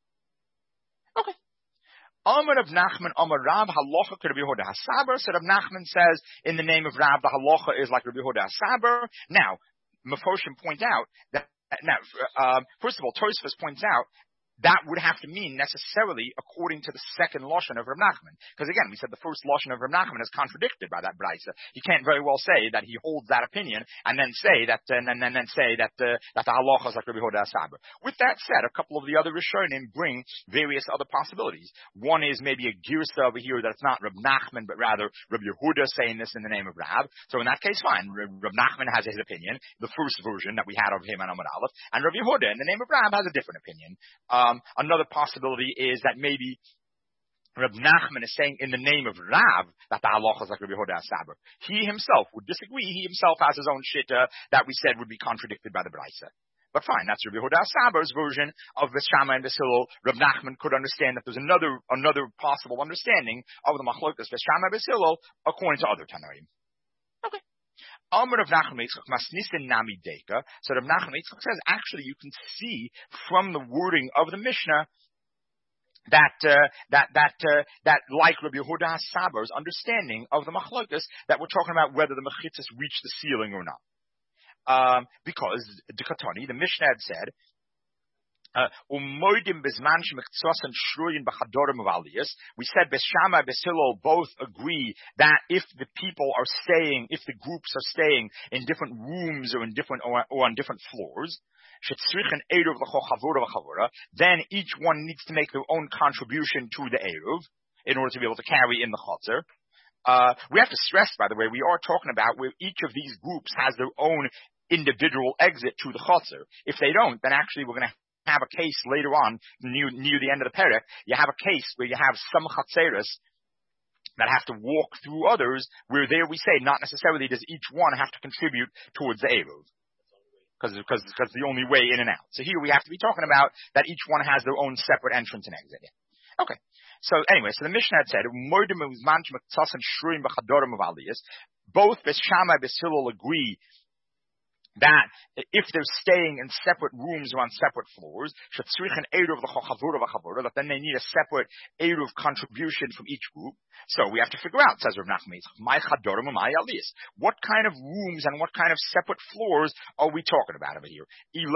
Okay. Amar of Nachman, Amar Rav, halacha to Rabbi Yehuda Saber. So Rav Nachman says in the name of Rav, the halacha is like Rabbi Yehuda Saber. Now, Mefoshim point out that first of all, Tosfos points out that would have to mean necessarily according to the second lashon of Rav Nachman. Because again, we said the first lashon of Rav Nachman is contradicted by that brisa. He can't very well say that he holds that opinion and then say that the halacha is like Rabbi Yehuda Saber. With that said, a couple of the other Rishonim bring various other possibilities. One is maybe a girsa over here that it's not Rav Nachman but rather Rabbi Yehuda saying this in the name of Rav. So in that case, fine. Rav Nachman has his opinion, the first version that we had of him and Amar Aleph, and Rabbi Yehuda in the name of Rav has a different opinion. Another possibility is that maybe Reb Nachman is saying in the name of Rav that the halacha is like Rabbi Yehuda Saber. He himself would disagree. He himself has his own shitta that we said would be contradicted by the Braisa. But fine, that's Rabbi Yehuda Saber's version of Beis Shammai and Beis Hillel. Reb Nachman could understand that there's another possible understanding of the machlokas Beis Shammai and Beis Hillel according to other Tanaim. Okay. Amar of Nachman Yitzchak Masnisin Nami Deka. So Rav Nachman Yitzchak says, actually, you can see from the wording of the Mishnah that like Rabbi Yehuda Saber's understanding of the machlokas, that we're talking about whether the mechitzas reach the ceiling or not. Because the Katani, the Mishnah had said, we said Beis Shammai, Beis Hillel both agree that if the groups are staying in different rooms or on different floors, then each one needs to make their own contribution to the eruv in order to be able to carry in the chotzer. We have to stress, by the way, we are talking about where each of these groups has their own individual exit to the chotzer. If they don't, then actually we're going to have a case later on near the end of the perek. You have a case where you have some chatzeros that have to walk through others, where there we say not necessarily does each one have to contribute towards the eruv, because the only way in and out. So here we have to be talking about that each one has their own separate entrance and exit. Okay. So anyway, so the Mishnah had said both Beis Shammai and Beis Hillel agree that if they're staying in separate rooms or on separate floors, that then they need a separate eruv contribution from each group. So we have to figure out, says Rav Nachman, what kind of rooms and what kind of separate floors are we talking about over here?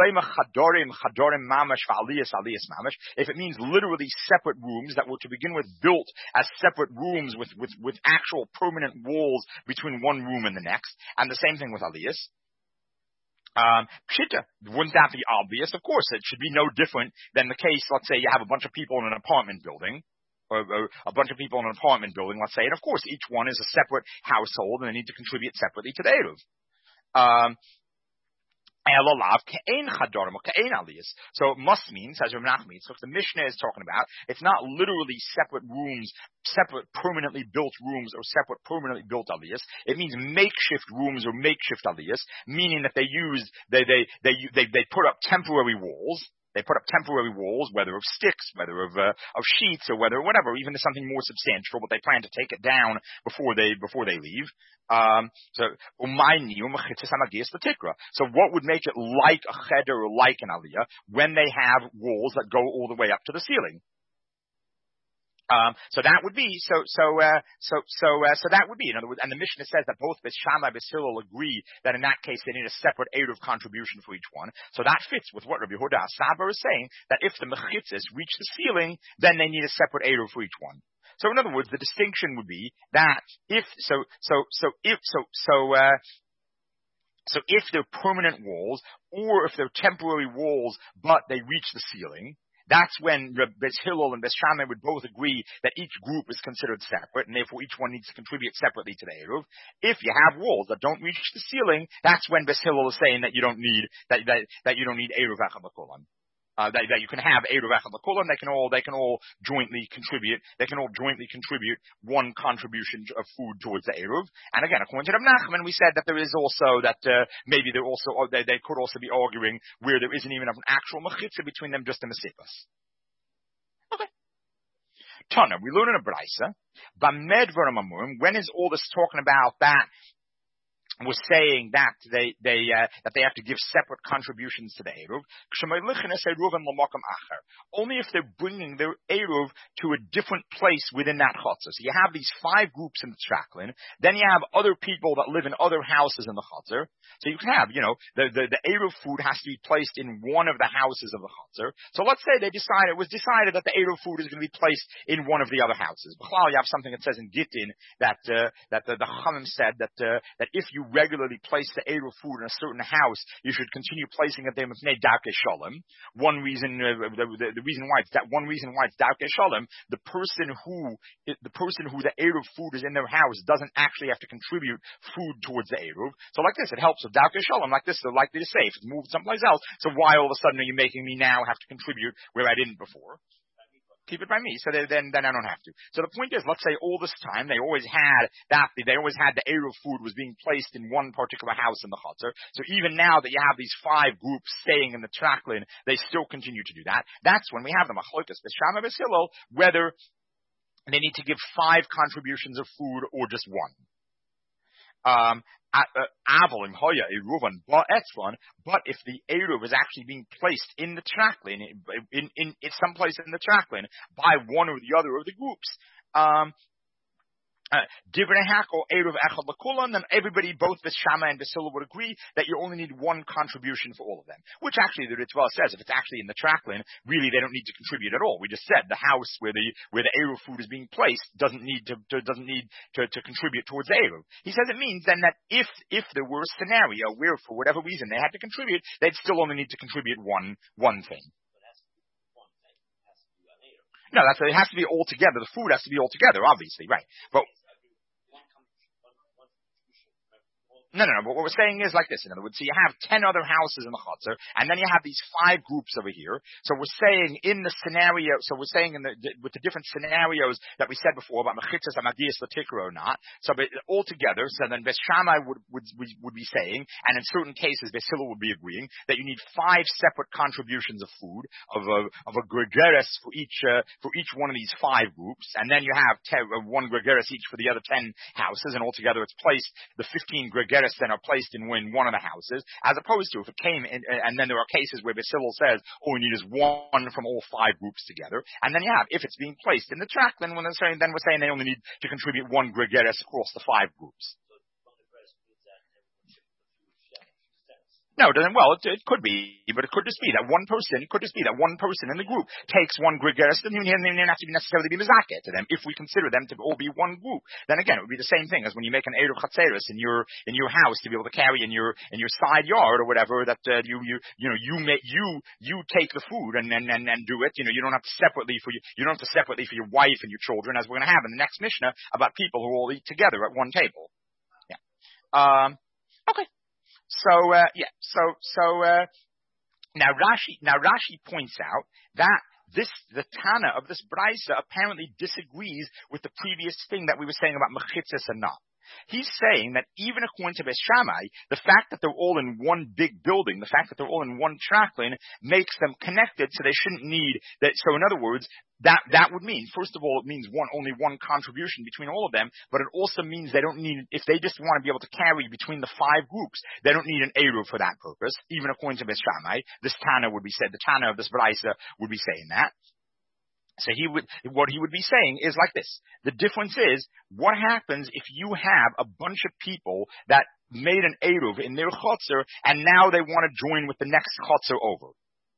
If it means literally separate rooms that were to begin with built as separate rooms with actual permanent walls between one room and the next, and the same thing with aliyas. Pshita, wouldn't that be obvious? Of course, it should be no different than the case, let's say you have a bunch of people in an apartment building, or a bunch of people in an apartment building, let's say, and of course each one is a separate household and they need to contribute separately to the eruv. So it must mean, says Rav Nachman, so if the Mishnah is talking about, it's not literally separate rooms, separate permanently built rooms or separate permanently built aliyas. It means makeshift rooms or makeshift aliyas, meaning that they put up temporary walls. They put up temporary walls, whether of sticks, whether of sheets, or whatever, even to something more substantial, but they plan to take it down before they leave. So what would make it like a cheder or like an aliyah when they have walls that go all the way up to the ceiling? So that would be so that would be, in other words, and the Mishnah says that both Beis Shammai and Beis Hillel agree that in that case they need a separate eruv contribution for each one. So that fits with what Rabbi Yehuda Sabar is saying, that if the mechitzas reach the ceiling, then they need a separate eruv for each one. So in other words, the distinction would be that if they're permanent walls, or if they're temporary walls but they reach the ceiling, that's when Beis Hillel and Beis Shammai would both agree that each group is considered separate, and therefore each one needs to contribute separately to the eruv. If you have walls that don't reach the ceiling, that's when Beis Hillel is saying that you don't need eruv echad l'kulam. That you can have eruv echad l'kulam. They can all jointly contribute. They can all jointly contribute one contribution of food towards the eruv. And again, according to Rav Nachman, we said that there is also that maybe they could also be arguing where there isn't even an actual mechitza between them, just a mesipas. Okay. Tana, we learn in a braysa. Bamed v'ram amurim. When is all this talking about that? Was saying that they have to give separate contributions to the eruv. Only if they're bringing their eruv to a different place within that chutzah. So you have these 5 groups in the traklin. Then you have other people that live in other houses in the chutzah. So you can have, the eruv food has to be placed in one of the houses of the chutzah. So let's say it was decided that the eruv food is going to be placed in one of the other houses. B'chlal, you have something that says in Gittin that the Chachamim said that if you regularly place the eruv food in a certain house, you should continue placing it there mifnei darkei shalom. One reason why it's darkei shalom, the person who the eruv food is in their house doesn't actually have to contribute food towards the eruv. So like this, it helps with darkei shalom. Like this, they're likely to say if it's moved someplace else. So why all of a sudden are you making me now have to contribute where I didn't before? Keep it by me, so then I don't have to. So the point is, let's say all this time they always had the eruv food was being placed in one particular house in the chutzah. So even now that you have these 5 groups staying in the traklin, they still continue to do that. That's when we have the machlokas Beis Shammai Beis Hillel, whether they need to give 5 contributions of food or just one. But if the eruv is actually being placed in the traklin, in someplace in the traklin by one or the other of the groups, Divrei Hakel eruv echad l'kulam, then everybody, both Beis Shammai and Beis Hillel, would agree that you only need one contribution for all of them. Which actually the Ritva says, if it's actually in the traklin, really they don't need to contribute at all. We just said the house where the eruv food is being placed doesn't need to contribute towards the eruv. He says it means then that if there were a scenario where for whatever reason they had to contribute, they'd still only need to contribute one thing. No, it has to be all together. The food has to be all together, obviously, right? But No. What we're saying is like this. In other words, so you have 10 other houses in the chutzah, and then you have these 5 groups over here. So we're saying in the scenario, with the different scenarios that we said before about mechitzas amagiyas l'tikra or not. So all together, so then Beis Shammai would be saying, and in certain cases Beis Hillel would be agreeing that you need 5 separate contributions of food of a gregeres for each one of these 5 groups, and then you have 1 gregeres each for the other 10 houses, and altogether it's placed the 15 gregeres then are placed in one of the houses, as opposed to if it came in, and then there are cases where Beis Hillel says all we need is one from all 5 groups together, and then you have, if it's being placed in the track, then we're saying they only need to contribute 1 gregeres across the 5 groups. No, it doesn't. Well, it could be, but it could just be that one person. It could just be that one person in the group takes 1 gregeres, and they don't have to necessarily be mezaket to them. If we consider them to all be one group, then again it would be the same thing as when you make an eruv chatzeros in your house to be able to carry in your side yard or whatever. That you take the food and do it. You don't have to separately for your wife and your children, as we're going to have in the next Mishnah about people who all eat together at one table. Yeah. Okay. Now Rashi points out that the Tana of this Brisa apparently disagrees with the previous thing that we were saying about mechitzas and not. He's saying that even according to Beis Shammai, the fact that they're all in one big building, the fact that they're all in one tracklin, makes them connected, so they shouldn't need that. So in other words, that would mean, first of all, it means only one contribution between all of them, but it also means they don't need, if they just want to be able to carry between the 5 groups, they don't need an Eruv for that purpose, even according to Beis Shammai. This Tana would be said, the Tana of this Braisa would be saying that. So what he would be saying is like this. The difference is, what happens if you have a bunch of people that made an Eruv in their chotzer, and now they want to join with the next chotzer over?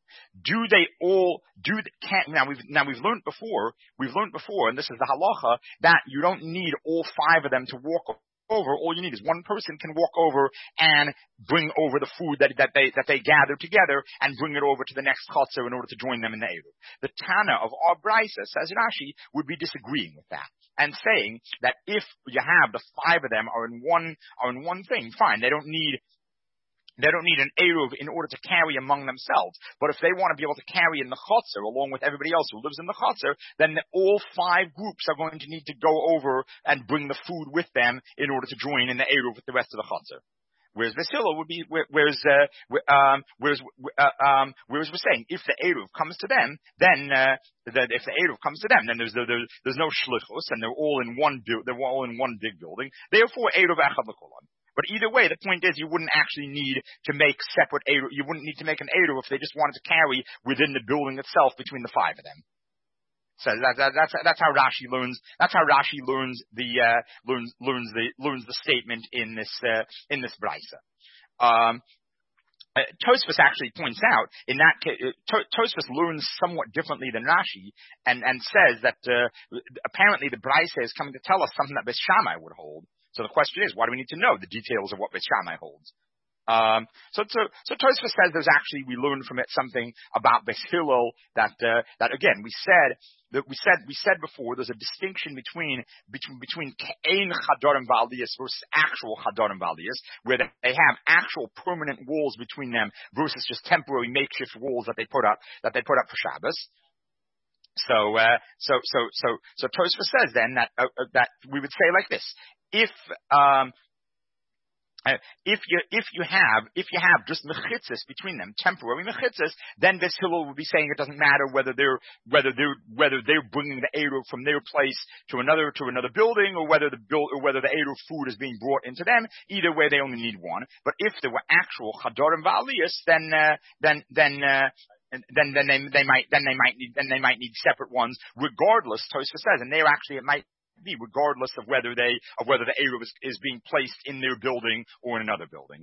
Now we've learned before, and this is the halacha, that you don't need all 5 of them to walk over. All you need is one person can walk over and bring over the food that they gather together and bring it over to the next chotzer in order to join them in the Eruv. The Tana of our Braisa, says Rashi, would be disagreeing with that and saying that if you have the 5 of them are in one thing, fine, they don't need an Eruv in order to carry among themselves. But if they want to be able to carry in the chotzer along with everybody else who lives in the chotzer, then all 5 groups are going to need to go over and bring the food with them in order to join in the Eruv with the rest of the chotzer. Whereas Beis Hillel would be, whereas we're saying if the Eruv comes to them, then there's no shlichus and they're all in one big building. Therefore, Eruv echad l'kolam. But either way, the point is you wouldn't actually need to make separate Eruv. You wouldn't need to make an Eruv if they just wanted to carry within the building itself between the 5 of them. So that's how Rashi learns. That's how Rashi learns the statement in this Braisa. Tosfos actually points out in that case, Tosfos learns somewhat differently than Rashi and says that apparently the Braisa is coming to tell us something that Beis Shammai would hold. So the question is, why do we need to know the details of what Beis Shammai holds? So Tosfos says we learned from it something about Beis Hillel that again we said before there's a distinction between Ke'ein Chadarim V'Aliyos versus actual Chadarim V'Aliyos, where they have actual permanent walls between them versus just temporary makeshift walls that they put up for Shabbos. So Tosfos says then that we would say like this: if you have just mechitzas between them, temporary mechitzas, then Beis Hillel would be saying it doesn't matter whether they're bringing the Eruv from their place to another building, or whether the Eruv food is being brought into them. Either way, they only need one. But if there were actual Chadarim V'Aliyos, then they might need separate ones, regardless. Tosfos says, and it might be regardless of whether the Eruv is being placed in their building or in another building.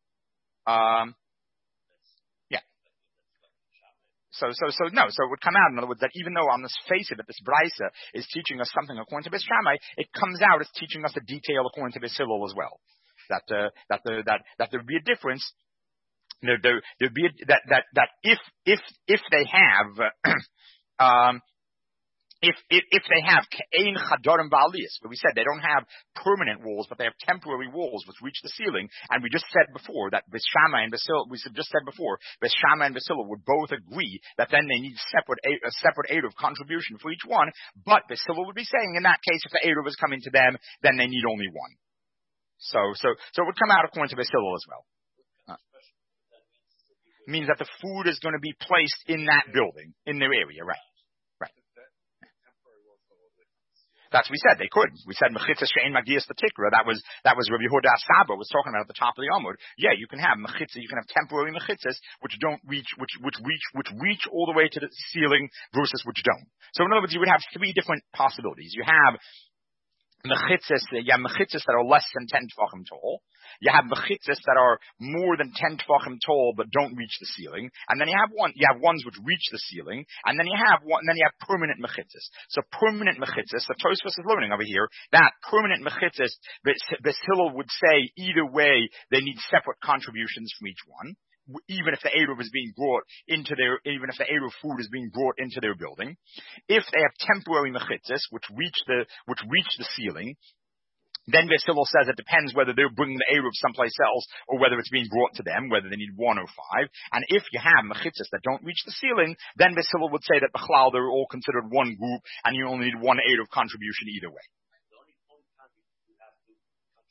Yeah. So it would come out, in other words, that even though on the face of it, this Braisa is teaching us something according to Beis Shammai, it comes out as teaching us a detail according to Beis Hillel as well. That there'd be a difference. There'd be that if they have if they have Ke'ein Chadarim V'Aliyos, where we said they don't have permanent walls, but they have temporary walls which reach the ceiling, and we just said before that Beis Shammai and Beis Hillel, Beis Shammai and Beis Hillel would both agree that then they need a separate Eruv contribution for each one, but Beis Hillel would be saying in that case, if the Eruv is coming to them, then they need only one. So it would come out according to Beis Hillel as well. Means that the food is going to be placed in that building, in their area, right? That's what we said. They could. We said mechitzas she'ein magias l'tikra. That was Rabbi Yehuda Saba was talking about at the top of the Amud. Yeah, you can have mechitzas. You can have temporary mechitzas which don't reach, which reach all the way to the ceiling versus which don't. So in other words, you would have 3 different possibilities. You have mechitzas that are less than 10 tefachim tall. You have mechitzas that are more than 10 tefachim tall but don't reach the ceiling, and then you have ones which reach the ceiling, and then you have permanent mechitzas. So permanent mechitzas, the Tosfos is learning over here that permanent mechitzas, Beis Hillel would say either way they need separate contributions from each one, even if the Eruv is being brought into even if the Eruv food is being brought into their building. If they have temporary mechitzas which reach the ceiling, then Beis Hillel says it depends whether they're bringing the Eruv someplace else or whether it's being brought to them, whether they need 1 or 5. And if you have mechitzas that don't reach the ceiling, then Beis Hillel would say that b'chlal they're all considered one group and you only need 1 Eruv contribution either way.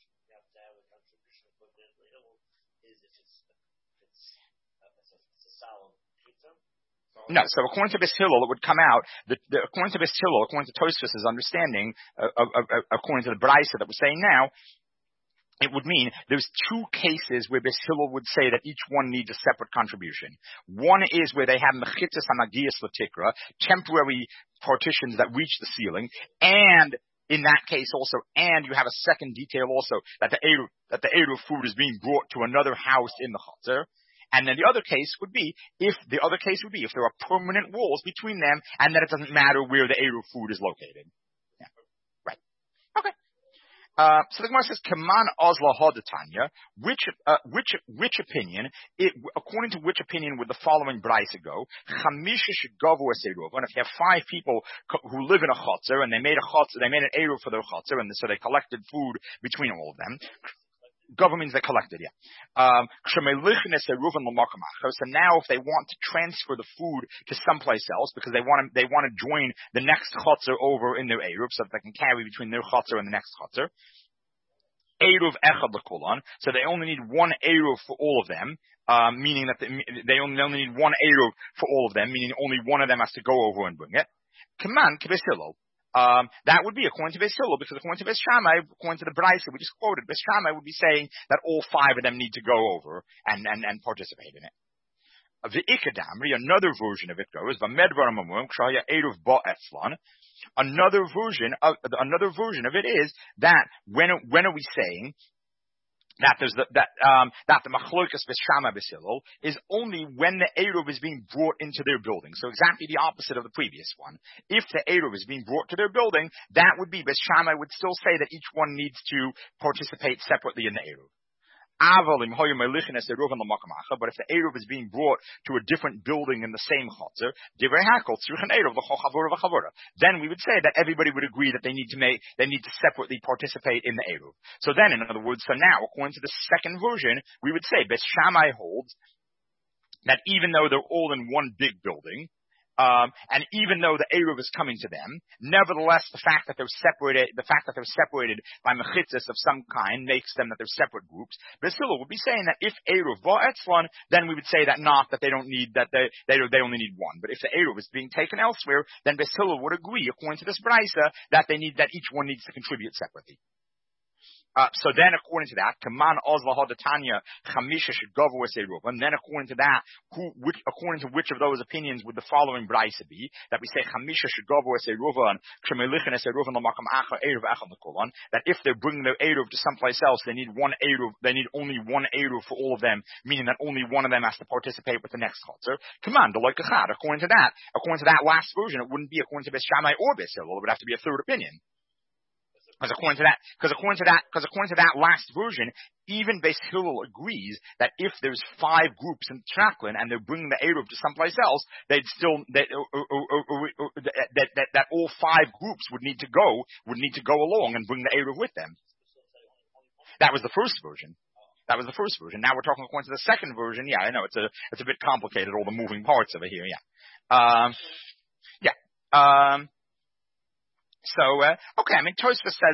No, so according to Beis Hillel, it would come out, according to Beis Hillel, according to Tosfos' understanding, according to the Braisa that we're saying now, it would mean there's two cases where Beis Hillel would say that each one needs a separate contribution. One is where they have mechitzas hanagias latikra, temporary partitions that reach the ceiling, and in that case also, and you have a second detail also, that the Eruv food is being brought to another house in the Chatzar. And then the other case would be if there are permanent walls between them, and that it doesn't matter where the Eruv food is located. Yeah. Right. Okay. So the Gemara says, "Kaman Ozla Hodatanya." Which opinion? According to which opinion would the following brayso go? Chamisha Shagavu Eruv. And if you have 5 people who live in a chotzer and they made an Eruv for their chotzer, and so they collected food between all of them. Gova means they collected, yeah. So now if they want to transfer the food to someplace else because they want to join the next chotzer over in their Eruv so that they can carry between their chotzer and the next chotzer. Eruv echad l'kulan. So they only need one Eruv for all of them, meaning that they only need one Eruv for all of them, meaning only one of them has to go over and bring it. Kaman k'Beis Hillel. That would be according to Beis Hillel, because according to Beis Shammai, according to the Braisa we just quoted, Beis Shammai would be saying that all 5 of them need to go over and participate in it. The Ikadamri, another version of it goes, another version of it is that when are we saying that the machlokas Beis Shammai Beis Hillel is only when the Eruv is being brought into their building. So exactly the opposite of the previous one. If the Eruv is being brought to their building, that would be Beis Shammai would still say that each one needs to participate separately in the Eruv. But if the Eruv is being brought to a different building in the same chotzer, then we would say that everybody would agree that they need to separately participate in the Eruv. So then, in other words, now, according to the second version, we would say Beis Shammai holds that even though they're all in one big building, and even though the Eruv is coming to them, nevertheless, the fact that they're separated by mechitzas of some kind makes them that they're separate groups. Beis Hillel would be saying that if Eruv ba'etzlan, then we would say that they only need one. But if the Eruv is being taken elsewhere, then Beis Hillel would agree, according to this brayso, that each one needs to contribute separately. So then, according to that, Kaman Ozla Hodatanya Chamisha Shagavu Eruv. And then, according to that, according to which of those opinions would the following brayso be? That we say Chamisha Shagavu Eruv and Kremelichin Eruv and Lamakam Acha Eruv Echad L'Kulan. That if they're bringing their Eruv to someplace else, they need one Eruv. They need only one Eruv for all of them, meaning that only one of them has to participate with the next chotzer. Kaman Deloy Kachad. According to that last version, it wouldn't be according to Beis Shammai or Beis Hillel. It would have to be a third opinion. Because according to that last version, even Beis Hillel agrees that if there's 5 groups in Traklin and they're bringing the Eruv to someplace else, that all 5 groups would need to go along and bring the Eruv with them. That was the first version. Now we're talking according to the second version. Yeah, I know it's a bit complicated, all the moving parts of it here. Yeah. So, okay, I mean, Tosfos says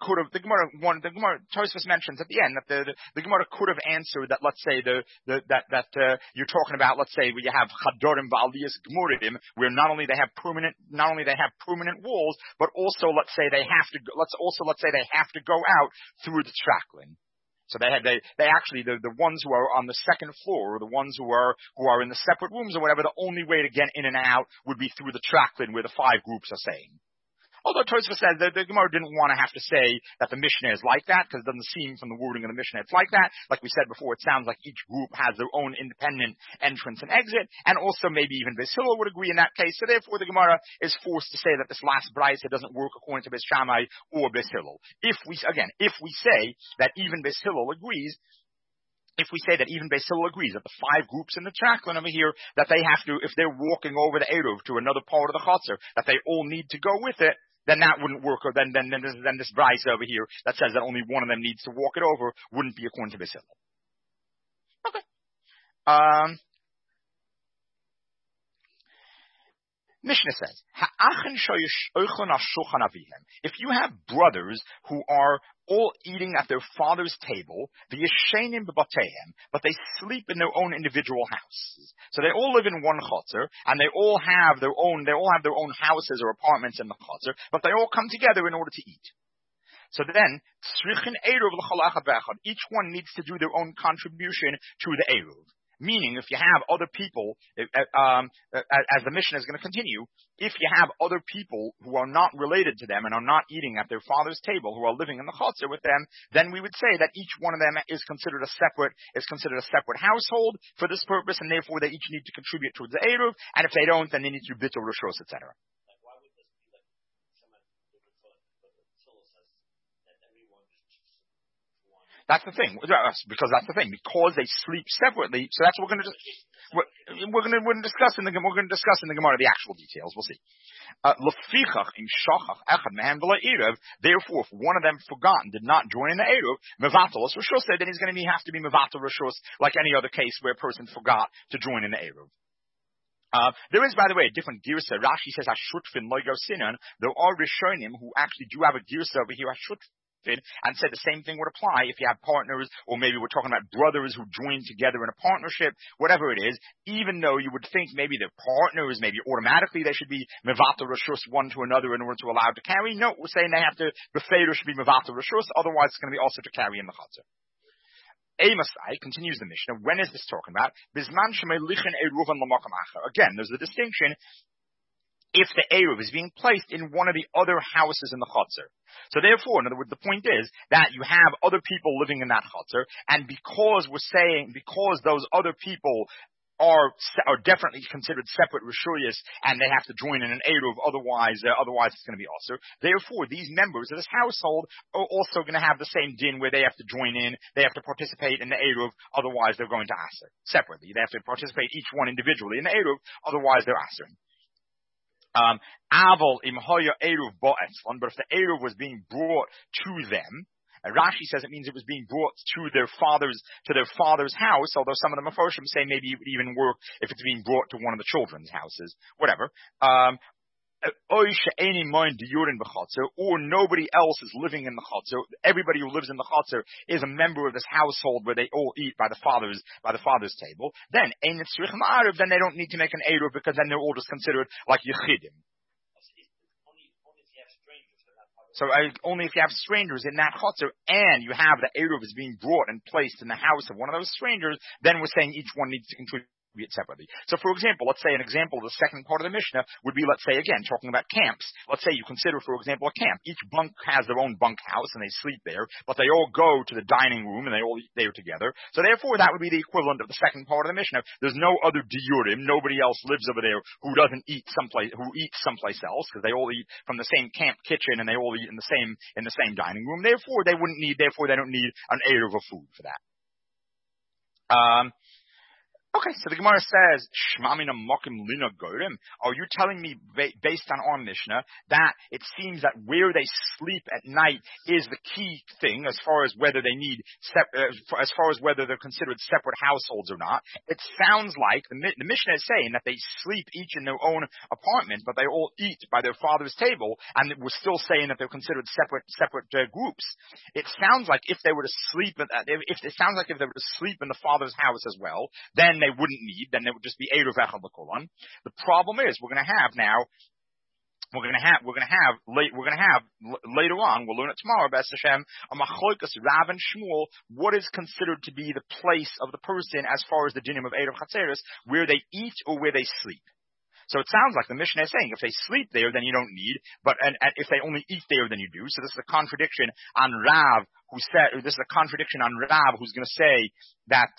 Tosfos mentions at the end that the Gemara could have answered that, let's say, you're talking about, let's say, where you have Chadorim V'Aliyas Gmurim, where not only they have permanent walls, but also, let's say they have to go out through the Traklin. So they actually, the ones who are on the second floor, or the ones who are in the separate rooms or whatever, the only way to get in and out would be through the Traklin where the 5 groups are saying. Although Tosfos says the Gemara didn't want to have to say that the Mishnah is like that, because it doesn't seem from the wording of the Mishnah it's like that. Like we said before, it sounds like each group has their own independent entrance and exit, and also maybe even Beis Hillel would agree in that case. So therefore, the Gemara is forced to say that this last brayso doesn't work according to Beis Shammai or Beis Hillel. If we say that even Beis Hillel agrees, if Beis Hillel agrees that the 5 groups in the Traklin over here, that they have to, if they're walking over the Eruv to another part of the Chatzar, that they all need to go with it, then that wouldn't work. Or then this brayso over here that says that only one of them needs to walk it over wouldn't be according to Beis Hillel. Okay. Mishnah says, If you have brothers who are all eating at their father's table, but they sleep in their own individual houses. So they all live in one chotzer, and they all have their own houses or apartments in the chotzer, but they all come together in order to eat. So then, each one needs to do their own contribution to the eruv. Meaning, if you have other people, as the Mishnah is going to continue, if you have other people who are not related to them and are not eating at their father's table, who are living in the chotzer with them, then we would say that each one of them is considered a separate household for this purpose, and therefore they each need to contribute towards the eruv. And if they don't, then they need to do bittul rishos, etc. That's the thing, because that's the thing. Because they sleep separately, so that's what we're going to discuss in the Gemara the actual details. We'll see. Therefore, if one of them forgot and did not join in the eruv, mevatel rishos, then he's going to have to be mevatel rishos like any other case where a person forgot to join in the eruv. There is, by the way, a different girsa. Rashi says hashutfin lo yosinan. There are rishonim who actually do have a girsa over here hashutfin, and said the same thing would apply if you have partners, or maybe we're talking about brothers who join together in a partnership, whatever it is, even though you would think maybe they're partners, maybe automatically they should be mevatel rishus one to another in order to allow to carry. No, we're saying they have to, befeiru should be mevatel rishus, otherwise it's going to be also to carry in the chatzah. Amasai continues the Mishnah. When is this talking about? Bisman shemei lichen eruvan l'makam acher. Again, there's a distinction if the eruv is being placed in one of the other houses in the chotzer. So therefore, in other words, the point is that you have other people living in that chotzer, and because those other people are definitely considered separate rishuyos, and they have to join in an eruv, otherwise it's going to be also. Therefore, these members of this household are also going to have the same din where they have to join in, they have to participate in the eruv, otherwise they're going to aser separately. They have to participate each one individually in the eruv, otherwise they're asering. Aval im hoya eruv bo'etzlon, but if the eruv was being brought to them, Rashi says it means it was being brought to their father's house, although some of the Mefarshim say maybe it would even work if it's being brought to one of the children's houses, whatever. Or nobody else is living in the chotzer. Everybody who lives in the chotzer is a member of this household where they all eat by the father's table. Then they don't need to make an eruv, because then they're all just considered like yechidim. So only if you have strangers in that chotzer, and you have the eruv is being brought and placed in the house of one of those strangers, then we're saying each one needs to contribute separately. So for example, let's say an example of the second part of the Mishnah would be, let's say again, talking about camps. Let's say you consider, for example, a camp. Each bunk has their own bunk house and they sleep there, but they all go to the dining room and they all eat there together. So therefore that would be the equivalent of the second part of the Mishnah. There's no other diurim, nobody else lives over there who eats someplace else, because they all eat from the same camp kitchen and they all eat in the same dining room. Therefore they don't need an eruv of food for that. Okay, so the Gemara says, Shmamina Mokim Lina Gorim. Are you telling me, based on our Mishnah, that it seems that where they sleep at night is the key thing as far as whether they need, as far as whether they're considered separate households or not? It sounds like the Mishnah is saying that they sleep each in their own apartment, but they all eat by their father's table, and we're still saying that they're considered separate groups. It sounds like if they were to sleep, if they were to sleep in the father's house as well, then they wouldn't need, then they would just be eruv echad l'kolan. The problem is we're going to have later on, we'll learn it tomorrow, B'ez Hashem, a machlokas Rav and Shmuel, what is considered to be the place of the person as far as the dinim of eruv chatzeres, where they eat or where they sleep. So it sounds like the Mishnah is saying if they sleep there, then you don't need, and if they only eat there, then you do. So this is a contradiction on Rav, who's going to say that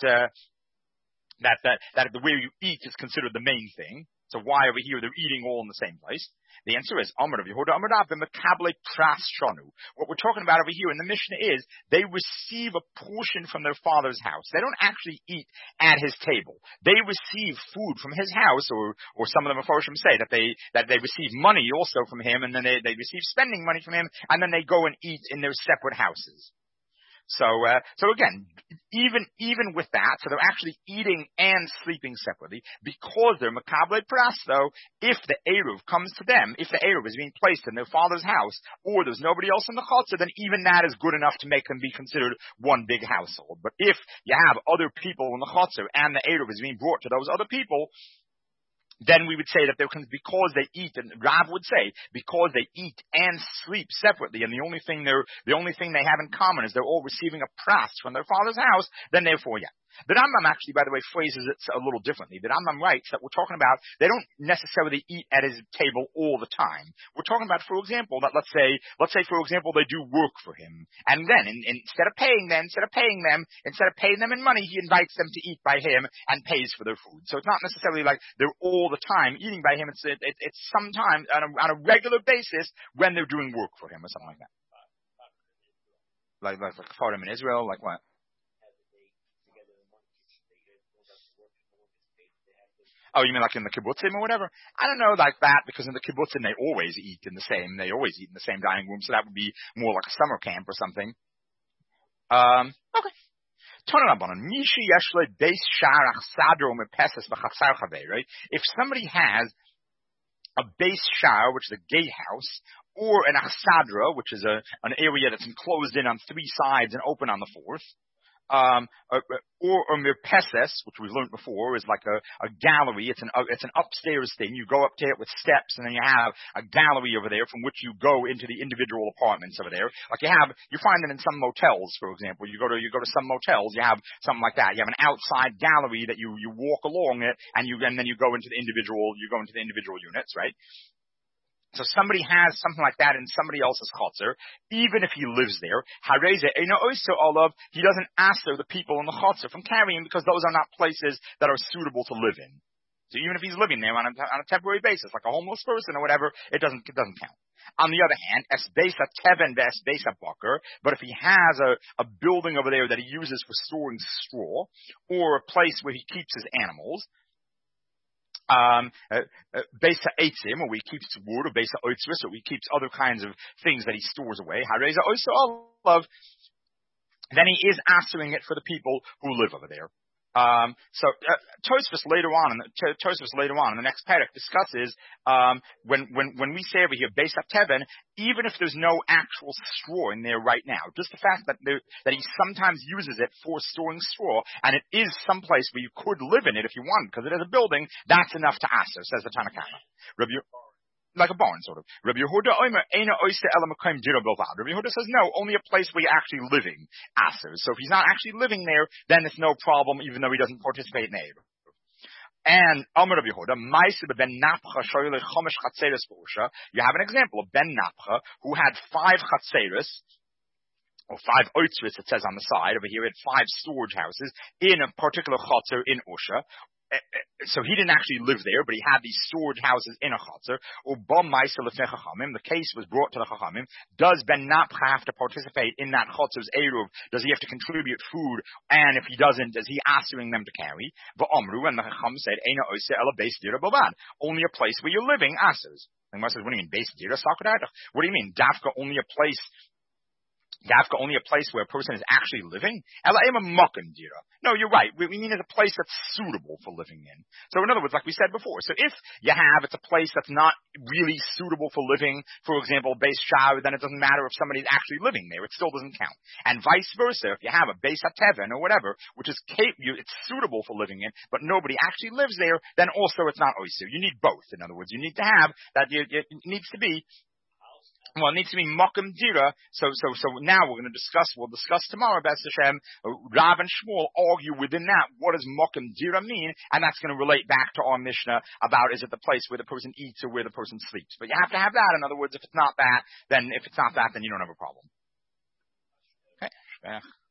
the way you eat is considered the main thing. So why over here they're eating all in the same place? The answer is Amar of Yehuda Amar Rav b'mekable pras shanu. What we're talking about over here in the Mishnah is they receive a portion from their father's house. They don't actually eat at his table. They receive food from his house, or some of the Mefarshim say that they receive money also from him, and then they receive spending money from him, and then they go and eat in their separate houses. So again, even with that, so they're actually eating and sleeping separately because they're makabel pras. Though, if the eruv comes to them, if the eruv is being placed in their father's house, or there's nobody else in the chutzner, then even that is good enough to make them be considered one big household. But if you have other people in the chutzner and the eruv is being brought to those other people, then we would say that because they eat, and Rav would say, because they eat and sleep separately, and the only thing they have in common is they're all receiving a pras from their father's house, then therefore, yeah. The Rambam actually, by the way, phrases it a little differently. The Rambam writes that we're talking about, they don't necessarily eat at his table all the time. We're talking about, for example, that let's say, for example, they do work for him. And then, instead of paying them in money, he invites them to eat by him and pays for their food. So it's not necessarily like they're all the time eating by him. It's sometimes on a regular basis when they're doing work for him or something like that. Like for him in Israel, like what? Oh, you mean like in the kibbutzim or whatever? I don't know, like that, because in the kibbutzim they always eat in the same dining room, so that would be more like a summer camp or something. Okay. If somebody has a base shar, which is a gatehouse, or an achsadra, which is an area that's enclosed in on three sides and open on the fourth, or a mirpeses, which we've learned before, is like a gallery. It's an upstairs thing. You go up to it with steps, and then you have a gallery over there from which you go into the individual apartments over there. Like you find it in some motels, for example. You go to some motels, you have something like that. You have an outside gallery that you walk along it, and then you go into the individual units, right? So somebody has something like that in somebody else's chutzner, even if he lives there. He doesn't ask the people in the chutzner from carrying, because those are not places that are suitable to live in. So even if he's living there on a temporary basis, like a homeless person or whatever, it doesn't count. On the other hand, es besa teven ves besa bucker, but if he has a building over there that he uses for storing straw, or a place where he keeps his animals, besa eitzim, or he keeps wood, or besa oitzris, or he keeps other kinds of things that he stores away, hareza oiso olav, then he is answering it for the people who live over there. Tosfos later on in the next parak discusses when we say over here base teven, even if there's no actual straw in there right now, just the fact that he sometimes uses it for storing straw, and it is someplace where you could live in it if you wanted, because it is a building, that's enough to aser, says the Tanna Kamma. Like a barn, sort of. Rabbi Yehuda says no, only a place where you're actually living aser. So if he's not actually living there, then it's no problem, even though he doesn't participate in it. And Amar Rabbi Yehuda, ben Napcha shoyle chomesh chatzeres b'usha. You have an example of Ben Napcha who had 5 chatzeres, or 5 oitzris, it says on the side over here. It had 5 storage houses in a particular chatzer in Usha. So he didn't actually live there, but he had these storage houses in a chutzner. The case was brought to the chachamim. Does Ben Napcha have to participate in that chutzner's eruv? Does he have to contribute food? And if he doesn't, is he asking them to carry? V'omru, and the chacham said, "Eina oise ela beis dira bavad." Only a place where you're living asers. And Gemara says, "What do you mean beis dira sakadach? What do you mean dafka only a place?" Dafka only a place where a person is actually living? No, you're right. We mean it's a place that's suitable for living in. So in other words, like we said before, so if it's a place that's not really suitable for living, for example, base shah, then it doesn't matter if somebody's actually living there. It still doesn't count. And vice versa, if you have a base hateven or whatever, which is it's suitable for living in, but nobody actually lives there, then also it's not oisu. You need both. In other words, you need to have that. It needs to be. Well, it needs to be Mokum Dira. So now we'll discuss tomorrow, B'ez Hashem. Rav and Shmuel argue within that, what does Mokum Dira mean? And that's going to relate back to our Mishnah about, is it the place where the person eats or where the person sleeps? But you have to have that. In other words, if it's not that, then you don't have a problem. Okay.